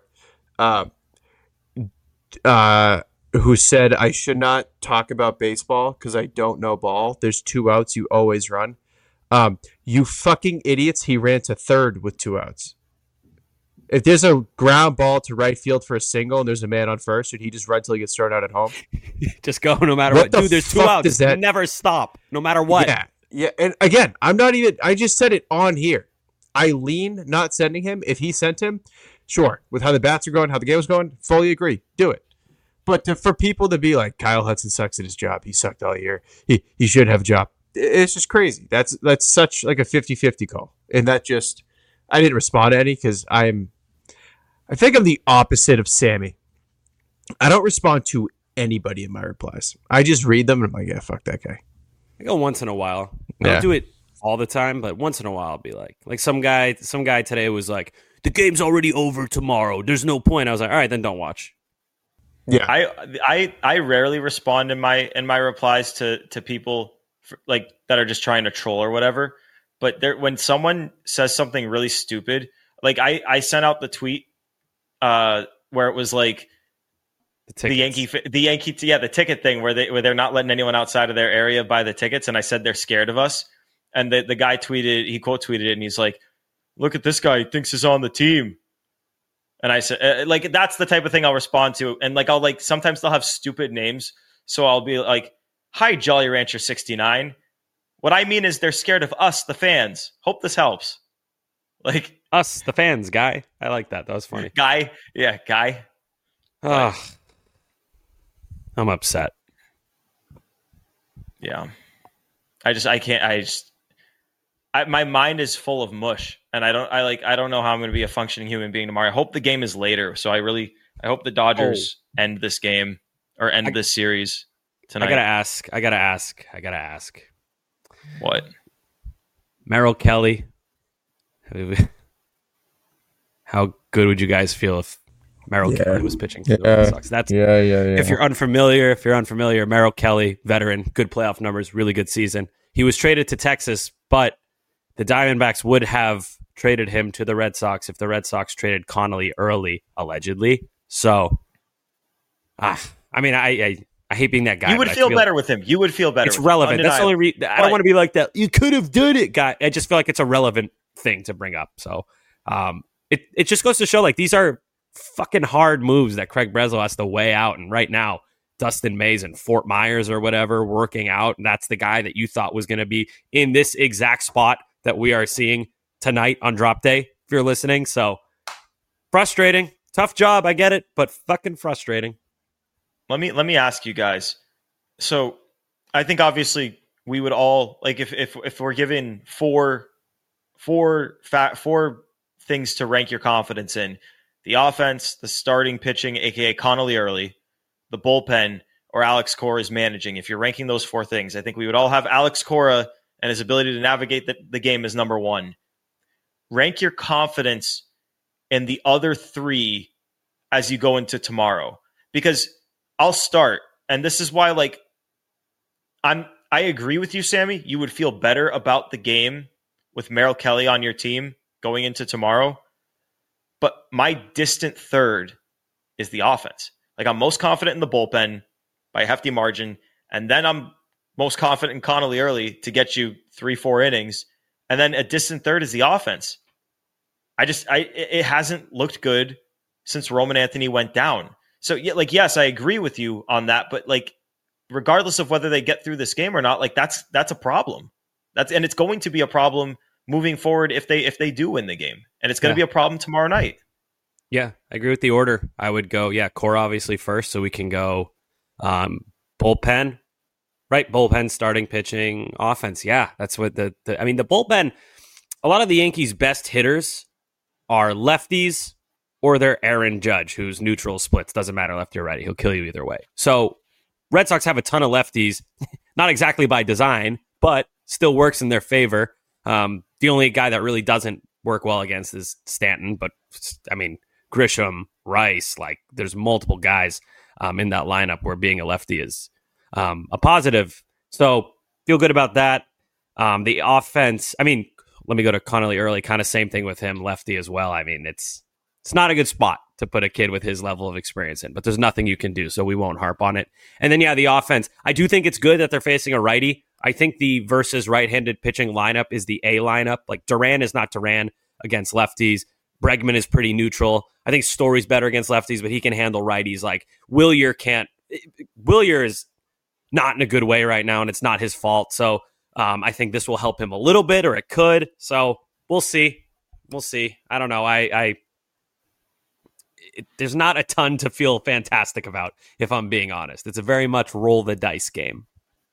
who said I should not talk about baseball because I don't know ball. There's 2 outs. You always run. You fucking idiots. He ran to third with 2 outs. If there's a ground ball to right field for a single and there's a man on first, should he just run till he gets thrown out at home? Just go no matter what. Dude, there's 2 outs. Never stop, no matter what. Yeah. And again, I just said it on here. I lean not sending him. If he sent him, sure. With how the bats are going, how the game was going, fully agree. Do it. But for people to be like, Kyle Hudson sucks at his job. He sucked all year. He should have a job. It's just crazy. That's such a 50-50 call. And that just, I didn't respond to any because I think I'm the opposite of Sammy. I don't respond to anybody in my replies. I just read them and I'm like, yeah, fuck that guy. I go once in a while. I don't do it all the time, but once in a while I'll be like some guy today was like, the game's already over tomorrow. There's no point. I was like, all right, then don't watch. Yeah. I rarely respond in my replies to people that are just trying to troll or whatever. But when someone says something really stupid, I sent out the tweet where it was the ticket thing where they're not letting anyone outside of their area buy the tickets, and I said they're scared of us, and the guy quote tweeted it, and he's like, "Look at this guy, he thinks he's on the team." And I said, like, that's the type of thing I'll respond to. And like, I'll like, sometimes they'll have stupid names. So I'll be like, hi, Jolly Rancher 69. What I mean is they're scared of us, the fans. Hope this helps. Like us, the fans, Guy. I like that. That was funny. Guy. Yeah, Guy. I'm upset. Yeah. My mind is full of mush, and I don't know how I'm going to be a functioning human being tomorrow. I hope the game is later. So I hope the Dodgers end this game or end this series tonight. I gotta ask. What? Merrill Kelly. How good would you guys feel if Merrill Kelly was pitching for the Red Sox? That's If you're unfamiliar, Merrill Kelly, veteran, good playoff numbers, really good season. He was traded to Texas, but the Diamondbacks would have traded him to the Red Sox if the Red Sox traded Connolly early, allegedly. So, I hate being that guy. You would feel better with him. You would feel better. It's relevant. That's the only I don't want to be like that. You could have done it, guy. I just feel like it's a relevant thing to bring up. So, it just goes to show, like, these are fucking hard moves that Craig Breslow has to weigh out. And right now, Dustin May's in Fort Myers or whatever working out. And that's the guy that you thought was going to be in this exact spot that we are seeing tonight on drop day, if you're listening. So frustrating, tough job. I get it, but fucking frustrating. Let me ask you guys. So I think obviously we would all, like, if we're given four things to rank your confidence in: the offense, the starting pitching, aka Connolly early, the bullpen, or Alex Cora's managing. If you're ranking those four things, I think we would all have Alex Cora and his ability to navigate the game as number one. Rank your confidence in the other three as you go into tomorrow. Because I'll start, and this is why, like, I agree with you, Sammy. You would feel better about the game with Merrill Kelly on your team going into tomorrow. But my distant third is the offense. Like, I'm most confident in the bullpen by a hefty margin, and then I'm most confident in Connolly early to get you 3-4 innings, and then a distant third is the offense. It hasn't looked good since Roman Anthony went down. So, yeah, like, yes, I agree with you on that, but, like, regardless of whether they get through this game or not, like, that's a problem. And it's going to be a problem moving forward if they do win the game, and it's going to be a problem tomorrow night. Yeah, I agree with the order. I would go, Cora obviously first, so we can go bullpen, right? Bullpen, starting pitching, offense. Yeah, that's what the bullpen, a lot of the Yankees' best hitters are lefties or they're Aaron Judge, who's neutral splits. Doesn't matter lefty or righty. He'll kill you either way. So Red Sox have a ton of lefties, not exactly by design, but still works in their favor. The only guy that really doesn't work well against is Stanton, but I mean, Grisham, Rice, like, there's multiple guys in that lineup where being a lefty is a positive. So feel good about that. The offense, I mean, let me go to Connolly early, kind of same thing with him, lefty as well. I mean, it's not a good spot to put a kid with his level of experience in, but there's nothing you can do, so we won't harp on it. And then, the offense, I do think it's good that they're facing a righty. I think the versus right-handed pitching lineup is the A lineup. Like, Duran is not Duran against lefties. Bregman is pretty neutral. I think Story's better against lefties, but he can handle righties. Like, Wilyer can't. Wilyer is not in a good way right now, and it's not his fault. So I think this will help him a little bit, or it could. So we'll see. We'll see. I don't know. There's not a ton to feel fantastic about, if I'm being honest. It's a very much roll the dice game.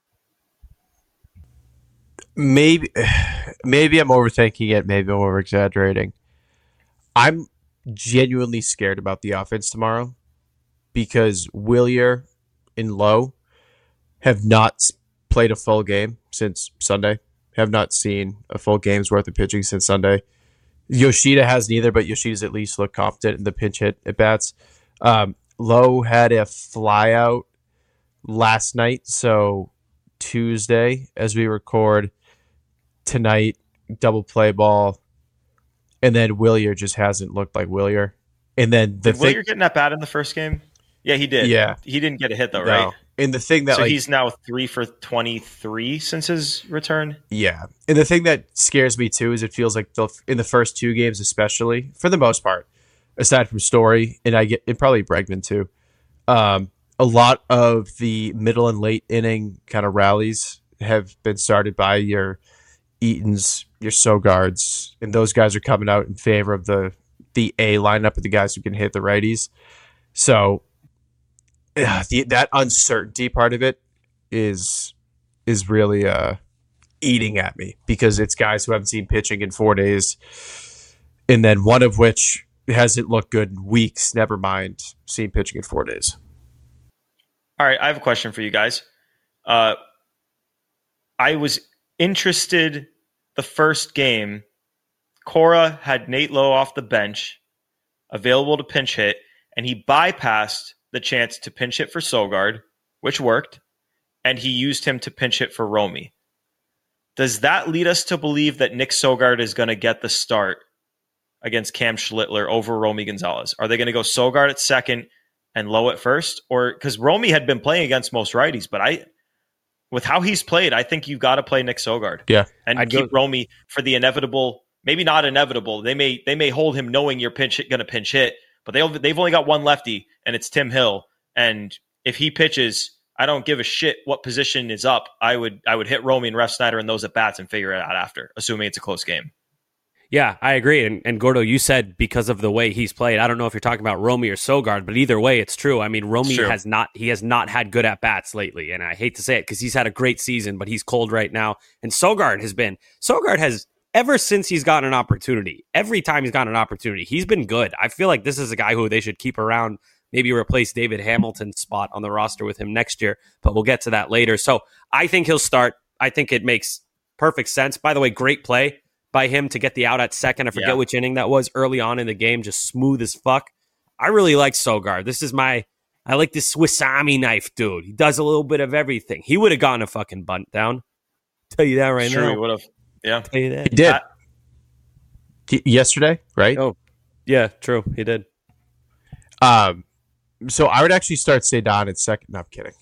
Maybe I'm overthinking it. Maybe I'm over-exaggerating. I'm genuinely scared about the offense tomorrow because Wilyer and Lowe have not played a full game since Sunday. Have not seen a full game's worth of pitching since Sunday. Yoshida hasn't either, but Yoshida's at least looked competent in the pinch hit at bats. Lowe had a flyout last night, so Tuesday, as we record tonight, double play ball, and then Wilyer just hasn't looked like Wilyer. And then did Wilyer get that bad in the first game? Yeah, he did. Yeah, he didn't get a hit though, right? And the thing that, so he's now 3 for 23 since his return. Yeah, and the thing that scares me too is it feels like in the first two games, especially for the most part, aside from Story, and probably Bregman too. A lot of the middle and late inning kind of rallies have been started by your Eatons, your Sogards, and those guys are coming out in favor of the A lineup of the guys who can hit the righties. So that uncertainty part of it is really eating at me, because it's guys who haven't seen pitching in 4 days, and then one of which hasn't looked good in weeks, never mind seeing pitching in 4 days. All right, I have a question for you guys. I was interested the first game. Cora had Nate Lowe off the bench, available to pinch hit, and he bypassed the chance to pinch hit for Sogard, which worked, and he used him to pinch hit for Romy. Does that lead us to believe that Nick Sogard is going to get the start against Cam Schlittler over Romy Gonzalez? Are they going to go Sogard at second and Lowe at first? Or because Romy had been playing against most righties, but with how he's played, I think you got to play Nick Sogard. Yeah, and keep Romy for the inevitable. Maybe not inevitable. They may hold him knowing you're going to pinch hit, but they've only got one lefty, and it's Tim Hill. And if he pitches, I don't give a shit what position is up. I would hit Romy and Ref Snyder in those at bats and figure it out after, assuming it's a close game. Yeah, I agree. And Gordo, you said because of the way he's played. I don't know if you're talking about Romy or Sogard, but either way, it's true. I mean, Romy has not had good at bats lately, and I hate to say it because he's had a great season, but he's cold right now. And Sogard has ever since he's gotten an opportunity, every time he's gotten an opportunity, he's been good. I feel like this is a guy who they should keep around, maybe replace David Hamilton's spot on the roster with him next year, but we'll get to that later. So I think he'll start. I think it makes perfect sense. By the way, great play by him to get the out at second. I forget which inning that was early on in the game, just smooth as fuck. I really like Sogard. I like this Swiss Army knife dude. He does a little bit of everything. He would have gotten a fucking bunt down. Tell you that right now. Sure, he would have. Yeah. Tell you that. He did. Yesterday, right? Oh, yeah, true. He did. So I would actually start Cedon at second. No, I'm kidding.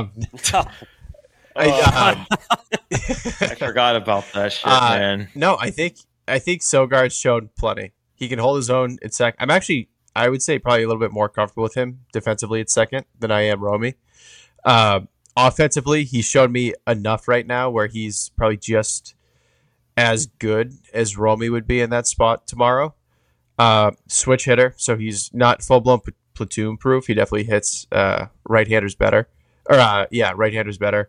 I forgot about that shit, man. No, I think Sogard's shown plenty. He can hold his own at second. I would say probably a little bit more comfortable with him defensively at second than I am Romy. Offensively, he's shown me enough right now where he's probably just as good as Romy would be in that spot tomorrow. Switch hitter, so he's not full-blown platoon proof. He definitely hits right-handers better. Right-handers better.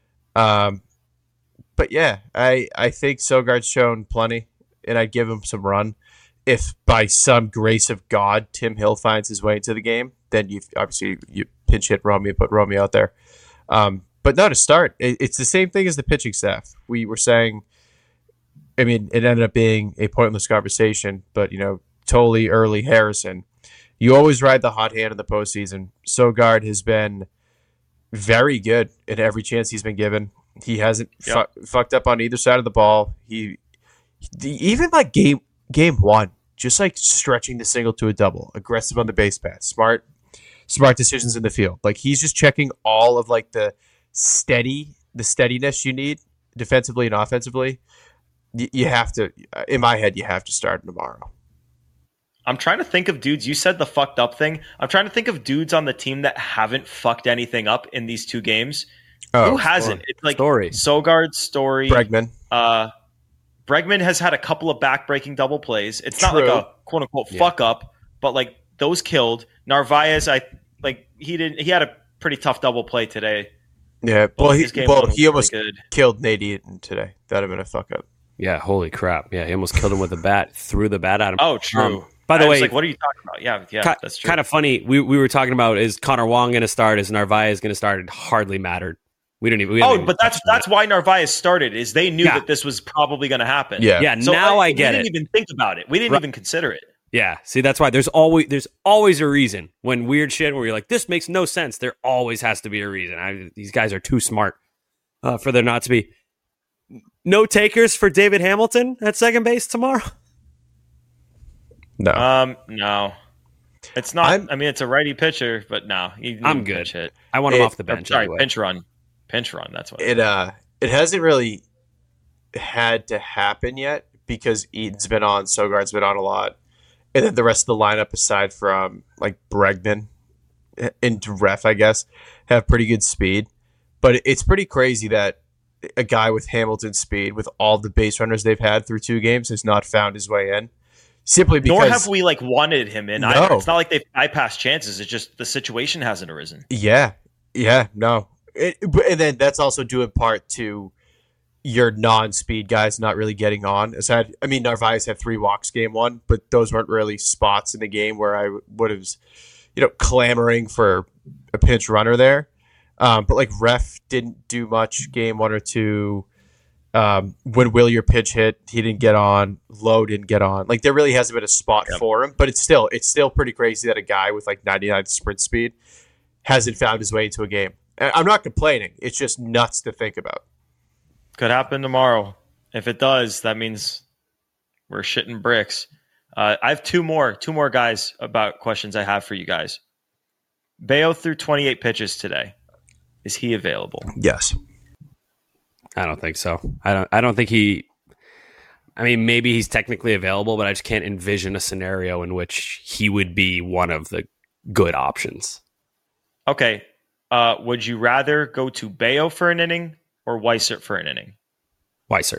But yeah, I think Sogard's shown plenty, and I'd give him some run. If by some grace of God Tim Hill finds his way into the game, then you pinch hit Romy and put Romy out there. But no, to start, it's the same thing as the pitching staff. We were saying, I mean, it ended up being a pointless conversation, but Tolley, Early, Harrison, you always ride the hot hand in the postseason. Sogard has been very good in every chance he's been given. He hasn't fucked up on either side of the ball. He even like game one, just like stretching the single to a double, aggressive on the base path, smart decisions in the field. Like he's just checking all of like the steadiness you need defensively and offensively. You have to, in my head, you have to start tomorrow. I'm trying to think of dudes. You said the fucked up thing. I'm trying to think of dudes on the team that haven't fucked anything up in these two games. Who hasn't? It's like Sogard, Story, Bregman. Bregman has had a couple of back-breaking double plays. It's not like a quote-unquote fuck up, but like those killed. Narvaez, he had a pretty tough double play today. Yeah, he almost killed Nate Eaton today. That'd have been a fuck up. Yeah, holy crap. Yeah, he almost killed him with a bat, threw the bat at him. Oh, true. By the way, like, what are you talking about? Yeah, that's true. Kind of funny. We were talking about, is Connor Wong going to start? Is Narvaez going to start? It hardly mattered. But that's why Narvaez started. Is they knew that this was probably going to happen. Yeah. So now I get it. We didn't even think about it. We didn't even consider it. Yeah. See, that's why there's always a reason when weird shit where you're like, this makes no sense. There always has to be a reason. These guys are too smart for there not to be. No takers for David Hamilton at second base tomorrow? No. No. It's not. It's a righty pitcher, but no. I'm good. I want him off the bench. Sorry, anyway. Pinch run. That's what it hasn't really had to happen yet because Eaton's been on, Sogard's been on a lot, And then the rest of the lineup, aside from like Bregman and Ref, I guess, have pretty good speed. But it's pretty crazy that a guy with Hamilton's speed, with all the base runners they've had through 2 games, has not found his way in. Simply because... Nor have we wanted him in. No. Either. It's not like they've bypassed chances. It's just the situation hasn't arisen. Yeah, no. And then that's also due in part to your non-speed guys not really getting on. Narvaez had 3 walks game 1, but those weren't really spots in the game where I would have, clamoring for a pinch runner there. But like Ref didn't do much game 1 or 2. When Willier pitch hit, he didn't get on. Lowe didn't get on. Like there really hasn't been a spot for him. But it's still pretty crazy that a guy with like 99 sprint speed hasn't found his way into a game. And I'm not complaining. It's just nuts to think about. Could happen tomorrow. If it does, that means we're shitting bricks. I have two more guys about questions I have for you guys. Bayo threw 28 pitches today. Is he available? Yes. I don't think so. I don't think he. I mean, maybe he's technically available, but I just can't envision a scenario in which he would be one of the good options. Okay. Would you rather go to Bayo for an inning or Weissert for an inning? Weissert.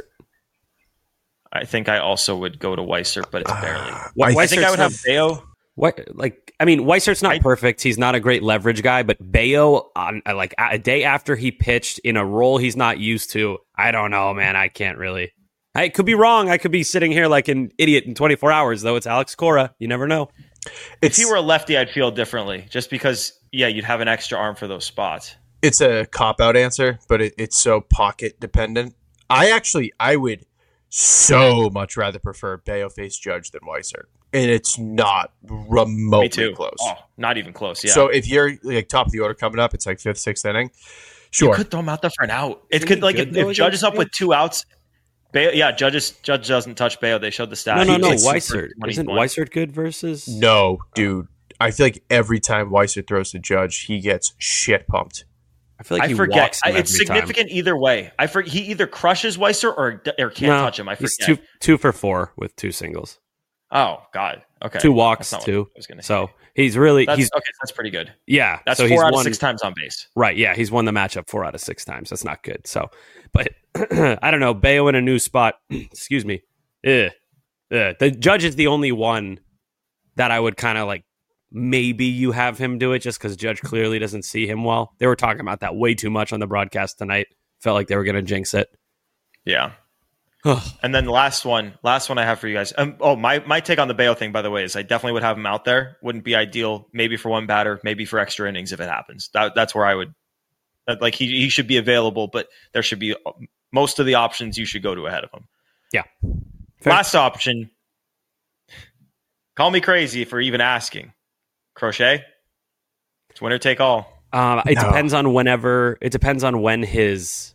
I think I also would go to Weissert, but it's barely. I think I would have Bayo. Weisert's not perfect. He's not a great leverage guy, but Bayo, on a day after he pitched in a role he's not used to, I don't know, man. I can't really. I could be wrong. I could be sitting here like an idiot in 24 hours, though. It's Alex Cora. You never know. If he were a lefty, I'd feel differently, just because, you'd have an extra arm for those spots. It's a cop-out answer, but it's so pocket dependent. I would so much rather prefer Bayo face Judge than Weissert. And it's not remotely close. Oh, not even close, yeah. So if you're like top of the order coming up, it's like 5th, 6th inning. Sure. You could throw him out there for an out. It could, like, if Judge is up with 2 outs, Bayo, Judge doesn't touch Bayo. They showed the stat. No, Weissert. Isn't Weissert good versus? No, dude. I feel like every time Weissert throws to Judge, he gets shit pumped. I feel like he forget. Walks him it's significant time. Either way. He either crushes Weissert or can't touch him. I forget. He's 2 for 4 with 2 singles. Oh God. Okay. 2 walks too. So he's really that's pretty good. Yeah. That's so 4 out of 6 times on base. Right. Yeah. He's won the matchup 4 out of 6 times. That's not good. So, but I don't know. Bayo in a new spot. Excuse me. The Judge is the only one that I would kind of like. Maybe you have him do it just because Judge clearly doesn't see him well. They were talking about that way too much on the broadcast tonight. Felt like they were going to jinx it. Yeah. And then the last one I have for you guys. My take on the Bayo thing, by the way, is I definitely would have him out there. Wouldn't be ideal. Maybe for one batter, maybe for extra innings if it happens. That's where I would. Like he should be available, but there should be most of the options you should go to ahead of him. Yeah. Fair. Last option. Call me crazy for even asking. Crochet. It's winner take all. It depends on whenever. It depends on when his,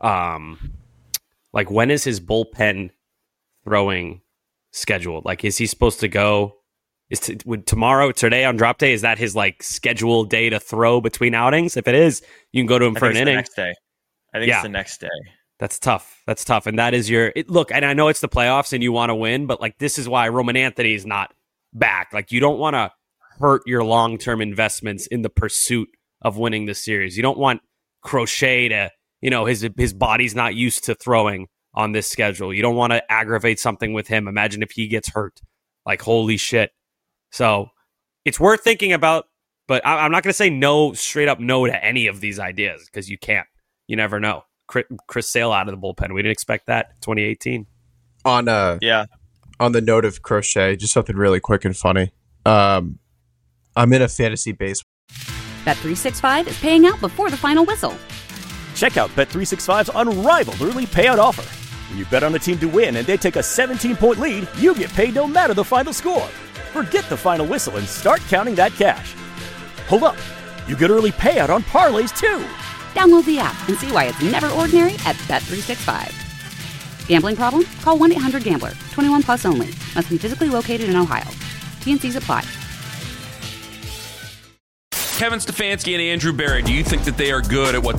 when is his bullpen throwing scheduled? Like, is he supposed to go? Today on drop day? Is that his scheduled day to throw between outings? If it is, you can go to him for an inning. Next day. I think it's the next day. That's tough. And that is look. And I know it's the playoffs and you want to win, but this is why Roman Anthony is not back. You don't want to hurt your long-term investments in the pursuit of winning the series. You don't want Crochet to, his body's not used to throwing on this schedule. You don't want to aggravate something with him. Imagine if he gets hurt. Holy shit. So it's worth thinking about, but I'm not going to say straight up no to any of these ideas because you can't. You never know. Chris Sale out of the bullpen. We didn't expect that 2018. On the note of Crochet, just something really quick and funny. I'm in a fantasy base. Bet365 is paying out before the final whistle. Check out Bet365's unrivaled early payout offer. When you bet on a team to win and they take a 17-point lead, you get paid no matter the final score. Forget the final whistle and start counting that cash. Hold up. You get early payout on parlays, too. Download the app and see why it's never ordinary at Bet365. Gambling problem? Call 1-800-GAMBLER. 21 plus only. Must be physically located in Ohio. T&Cs apply. Kevin Stefanski and Andrew Barrett, do you think that they are good at what they do?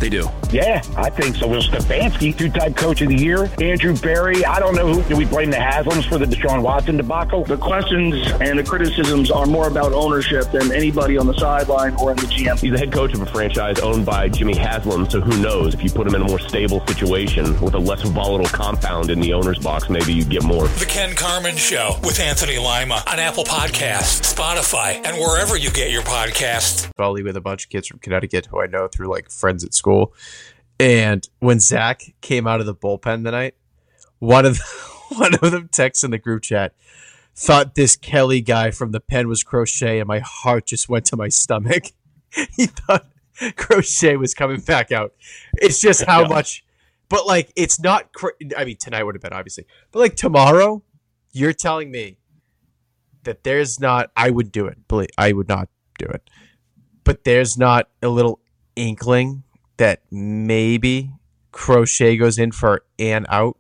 Yeah, I think so. Will Stefanski, two-time coach of the year. Andrew Berry, I don't know who. Do we blame the Haslams for the Deshaun Watson debacle? The questions and the criticisms are more about ownership than anybody on the sideline or in the GM. He's the head coach of a franchise owned by Jimmy Haslam, so who knows? If you put him in a more stable situation with a less volatile compound in the owner's box, maybe you get more. The Ken Carman Show with Anthony Lima on Apple Podcasts, Spotify, and wherever you get your podcasts. Volley with a bunch of kids from Connecticut who I know through like friends at school. And when Zach came out of the bullpen tonight, one of them texts in the group chat, thought this Kelly guy from the pen was Crochet, and my heart just went to my stomach. He thought Crochet was coming back out. It's just how much, but like, it's not, I mean, tonight would have been obviously, but like tomorrow, you're telling me that there's not, I would do it. I would not do it, but there's not a little inkling that maybe Crochet goes in for an out.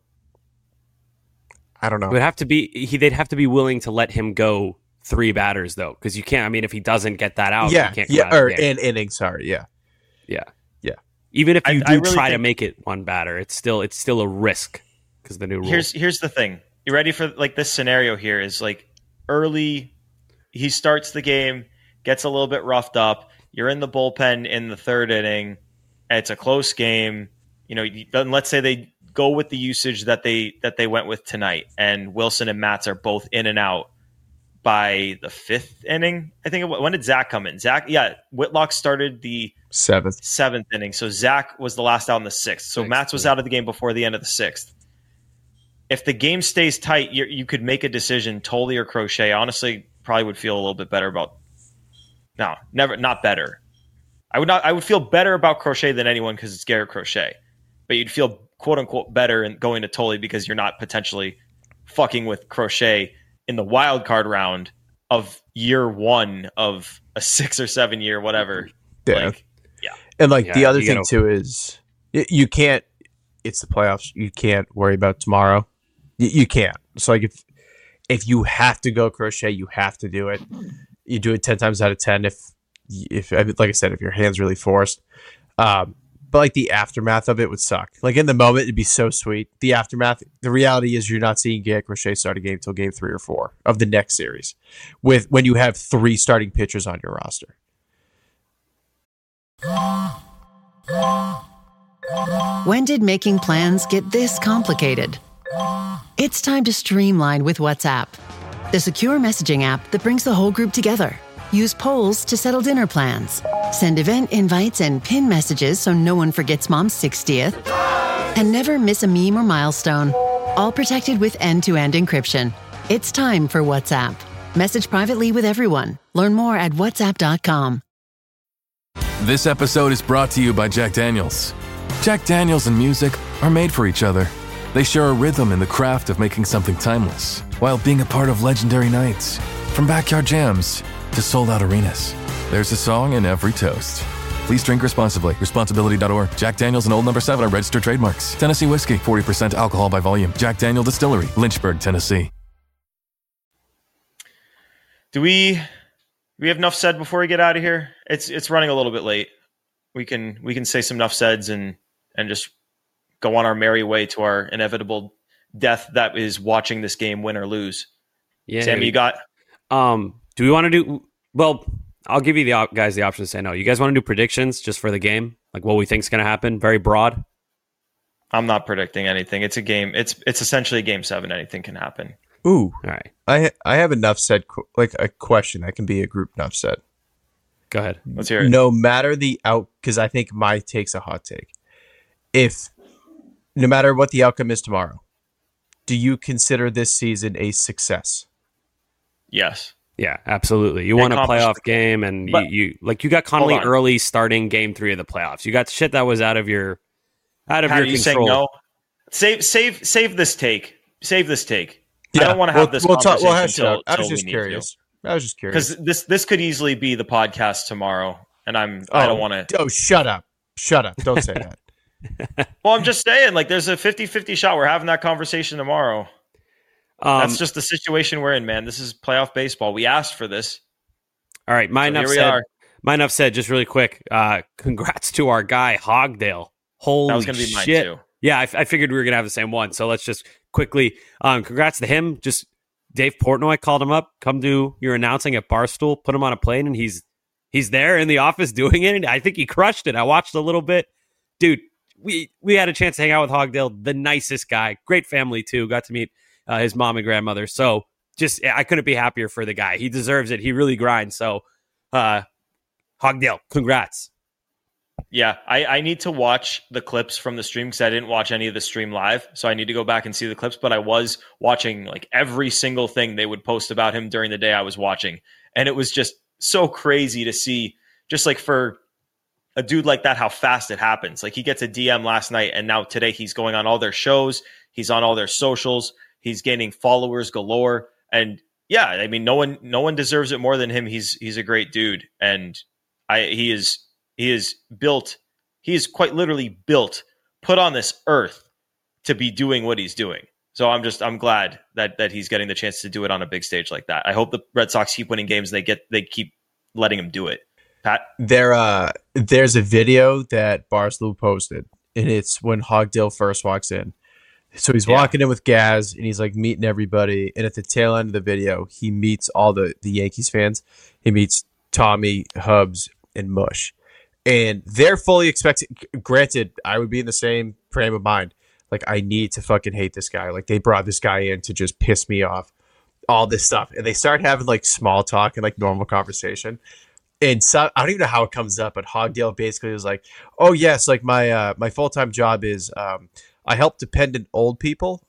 I don't know. It would have to be they'd have to be willing to let him go 3 batters though, because you can't. I mean, if he doesn't get that out, yeah, you can't. Yeah, or an inning. Sorry, yeah. Even if you really try to make it 1 batter, it's still a risk because the new rule. Here's the thing. You ready for like this scenario? Here is like early. He starts the game, gets a little bit roughed up. You're in the bullpen in the 3rd inning. It's a close game. You know, then let's say they go with the usage that they went with tonight, and Wilson and Matz are both in and out by the 5th inning. I think. When did Zach come in? Whitlock started the 7th inning, so Zach was the last out in the 6th. So Matz was out of the game before the end of the 6th. If the game stays tight, you could make a decision, Tolley or Crochet. Honestly, probably would feel a little bit better about. No, never, not better. I would feel better about Crochet than anyone because it's Garrett Crochet, but you'd feel quote unquote better in going to Tolley because you're not potentially fucking with Crochet in the wild card round of year 1 of a 6 or 7 year whatever. Yeah, and like the other thing too is you can't. It's the playoffs. You can't worry about tomorrow. You can't. So like if you have to go Crochet, you have to do it. You do it 10 times out of 10. If like I said, if your hand's really forced, but like the aftermath of it would suck. Like in the moment, it'd be so sweet. The aftermath, the reality is you're not seeing Garrett Crochet start a game until game 3 or 4 of the next series, when you have 3 starting pitchers on your roster. When did making plans get this complicated? It's time to streamline with WhatsApp, the secure messaging app that brings the whole group together. Use polls to settle dinner plans. Send event invites and pin messages so no one forgets Mom's 60th. And never miss a meme or milestone. All protected with end-to-end encryption. It's time for WhatsApp. Message privately with everyone. Learn more at whatsapp.com. This episode is brought to you by Jack Daniels. Jack Daniels and music are made for each other. They share a rhythm in the craft of making something timeless, while being a part of legendary nights. From backyard jams to sold-out arenas, there's a song in every toast. Please drink responsibly. Responsibility.org. Jack Daniels and Old No. 7 are registered trademarks. Tennessee whiskey, 40% alcohol by volume. Jack Daniel Distillery, Lynchburg, Tennessee. Do we have enough said before we get out of here? It's running a little bit late. We can say some enough saids and just go on our merry way to our inevitable death that is watching this game win or lose. Yeah, Sammy, you got? Do we want to do? Well, I'll give you guys the option to say no. You guys want to do predictions just for the game, like what we think is going to happen, very broad? I'm not predicting anything. It's a game. It's essentially Game 7. Anything can happen. Ooh, all right. I have enough said, like a question that can be a group enough said. Go ahead. Let's hear it. No matter the out, because I think my take's a hot take. No matter what the outcome is tomorrow, do you consider this season a success? Yes. Yeah, absolutely. You won a playoff game, and you got Connolly early starting Game 3 of the playoffs. You got shit that was out of your control. Saying no? Save this take. Save this take. Yeah, I don't want to have this conversation I was just curious. Because this could easily be the podcast tomorrow, and I don't want to. Oh, shut up! Don't say that. Well, I'm just saying, like, there's a 50-50 shot. We're having that conversation tomorrow. That's just the situation we're in, man. This is playoff baseball. We asked for this. All right, my enough said. Just really quick. Congrats to our guy Hogdale Holy that was going to be mine shit. too. Yeah, I figured we were going to have the same one. So let's just quickly, congrats to him. Just Dave Portnoy called him up. Come do your announcing at Barstool. Put him on a plane, and he's there in the office doing it. And I think he crushed it. I watched a little bit. Dude, we had a chance to hang out with Hogdale. The nicest guy. Great family, too. Got to meet his mom and grandmother. So just, I couldn't be happier for the guy. He deserves it. He really grinds. So, Hogdale, congrats. Yeah, I need to watch the clips from the stream because I didn't watch any of the stream live. So I need to go back and see the clips. But I was watching like every single thing they would post about him during the day I was watching. And it was just so crazy to see, just like for a dude like that, how fast it happens. Like he gets a DM last night and now today he's going on all their shows. He's on all their socials. He's gaining followers galore. And yeah, I mean, no one deserves it more than him. He's a great dude. And he is quite literally built, put on this earth to be doing what he's doing. So I'm glad that he's getting the chance to do it on a big stage like that. I hope the Red Sox keep winning games. They keep letting him do it. Pat? There's a video that Barstool posted, and it's when Hogdale first walks in. So he's walking in with Gaz, and he's like meeting everybody. And at the tail end of the video, he meets all the Yankees fans. He meets Tommy, Hubs, and Mush. And they're fully expecting, granted, I would be in the same frame of mind. Like, I need to fucking hate this guy. Like, they brought this guy in to just piss me off. All this stuff. And they start having, like, small talk and, like, normal conversation. And so, I don't even know how it comes up, but Hogdale basically was like, oh, yes, like, my full-time job is I help dependent old people.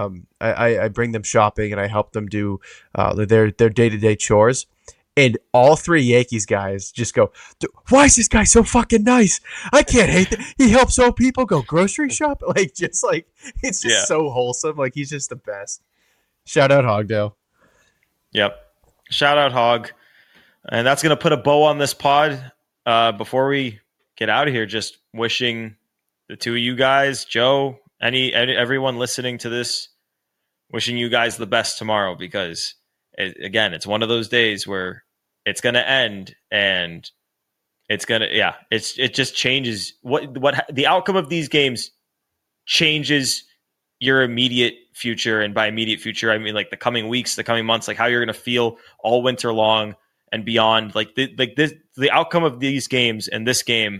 I bring them shopping, and I help them do their day-to-day chores. And all three Yankees guys just go, why is this guy so fucking nice? I can't hate that. He helps old people go grocery shop. Like, just like, it's just so wholesome. Like, he's just the best. Shout out Hogdale. Yep. Shout out Hog. And that's going to put a bow on this pod. Before we get out of here, just wishing the two of you guys, Joe, everyone listening to this, wishing you guys the best tomorrow, because again, it's one of those days where it's going to end, and it's going to, it just changes what the outcome of these games changes your immediate future. And by immediate future, I mean like the coming weeks, the coming months, like how you're going to feel all winter long and beyond. Like the outcome of these games and this game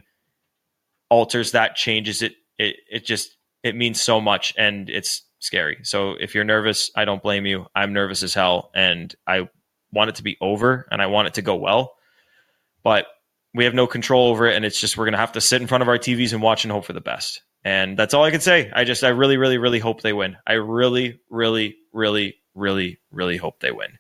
alters that, changes it. It means so much, and it's scary. So if you're nervous, I don't blame you. I'm nervous as hell, and I want it to be over, and I want it to go well, but we have no control over it. And it's just, we're going to have to sit in front of our TVs and watch and hope for the best. And that's all I can say. I really, really, really hope they win. I really, really, really, really, really hope they win.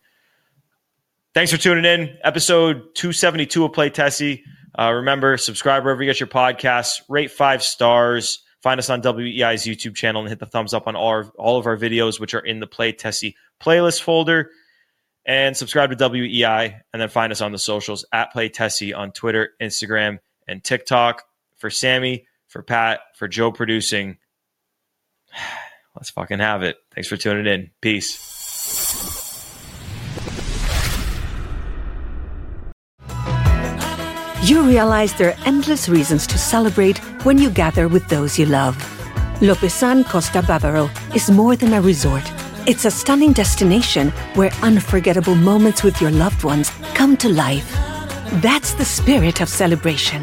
Thanks for tuning in. Episode 272 of Play Tessie. Remember, subscribe wherever you get your podcasts, rate 5 stars. Find us on WEI's YouTube channel and hit the thumbs up on all of our videos, which are in the Play Tessie playlist folder. And subscribe to WEI, and then find us on the socials at Play Tessie on Twitter, Instagram, and TikTok. For Sammy, for Pat, for Joe producing, let's fucking have it. Thanks for tuning in. Peace. You realize there are endless reasons to celebrate when you gather with those you love. Lopesan Costa Bávaro is more than a resort. It's a stunning destination where unforgettable moments with your loved ones come to life. That's the spirit of celebration.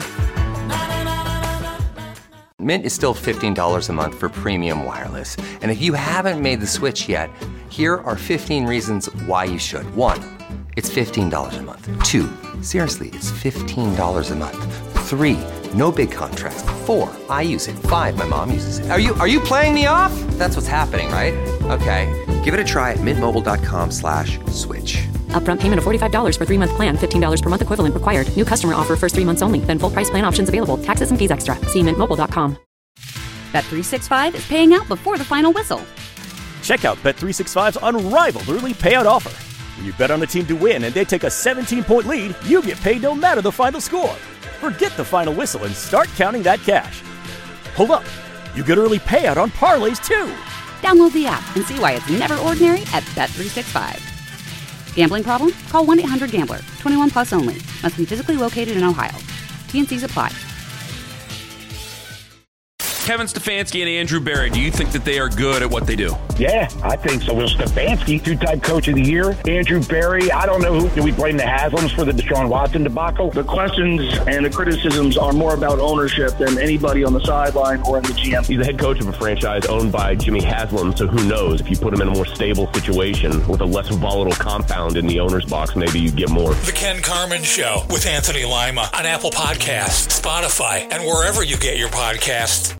Mint is still $15 a month for premium wireless. And if you haven't made the switch yet, here are 15 reasons why you should. 1, it's $15 a month. 2, seriously, it's $15 a month. 3, no big contracts. 4, I use it. 5, my mom uses it. Are you playing me off? That's what's happening, right? Okay, give it a try at mintmobile.com/switch. Upfront payment of $45 for 3-month plan, $15 per month equivalent required. New customer offer first 3 months only. Then full price plan options available. Taxes and fees extra. See mintmobile.com. Bet365 is paying out before the final whistle. Check out Bet365's unrivaled early payout offer. When you bet on a team to win and they take a 17-point lead, you get paid no matter the final score. Forget the final whistle and start counting that cash. Hold up. You get early payout on parlays, too. Download the app and see why it's never ordinary at Bet365. Gambling problem? Call 1-800-GAMBLER. 21 plus only. Must be physically located in Ohio. T&Cs apply. Kevin Stefanski and Andrew Berry, do you think that they are good at what they do? Yeah, I think so. Will Stefanski, two-time coach of the year. Andrew Berry, I don't know who. Do we blame the Haslams for the Deshaun Watson debacle? The questions and the criticisms are more about ownership than anybody on the sideline or in the GM. He's the head coach of a franchise owned by Jimmy Haslam, so who knows? If you put him in a more stable situation with a less volatile compound in the owner's box, maybe you get more. The Ken Carman Show with Anthony Lima on Apple Podcasts, Spotify, and wherever you get your podcasts.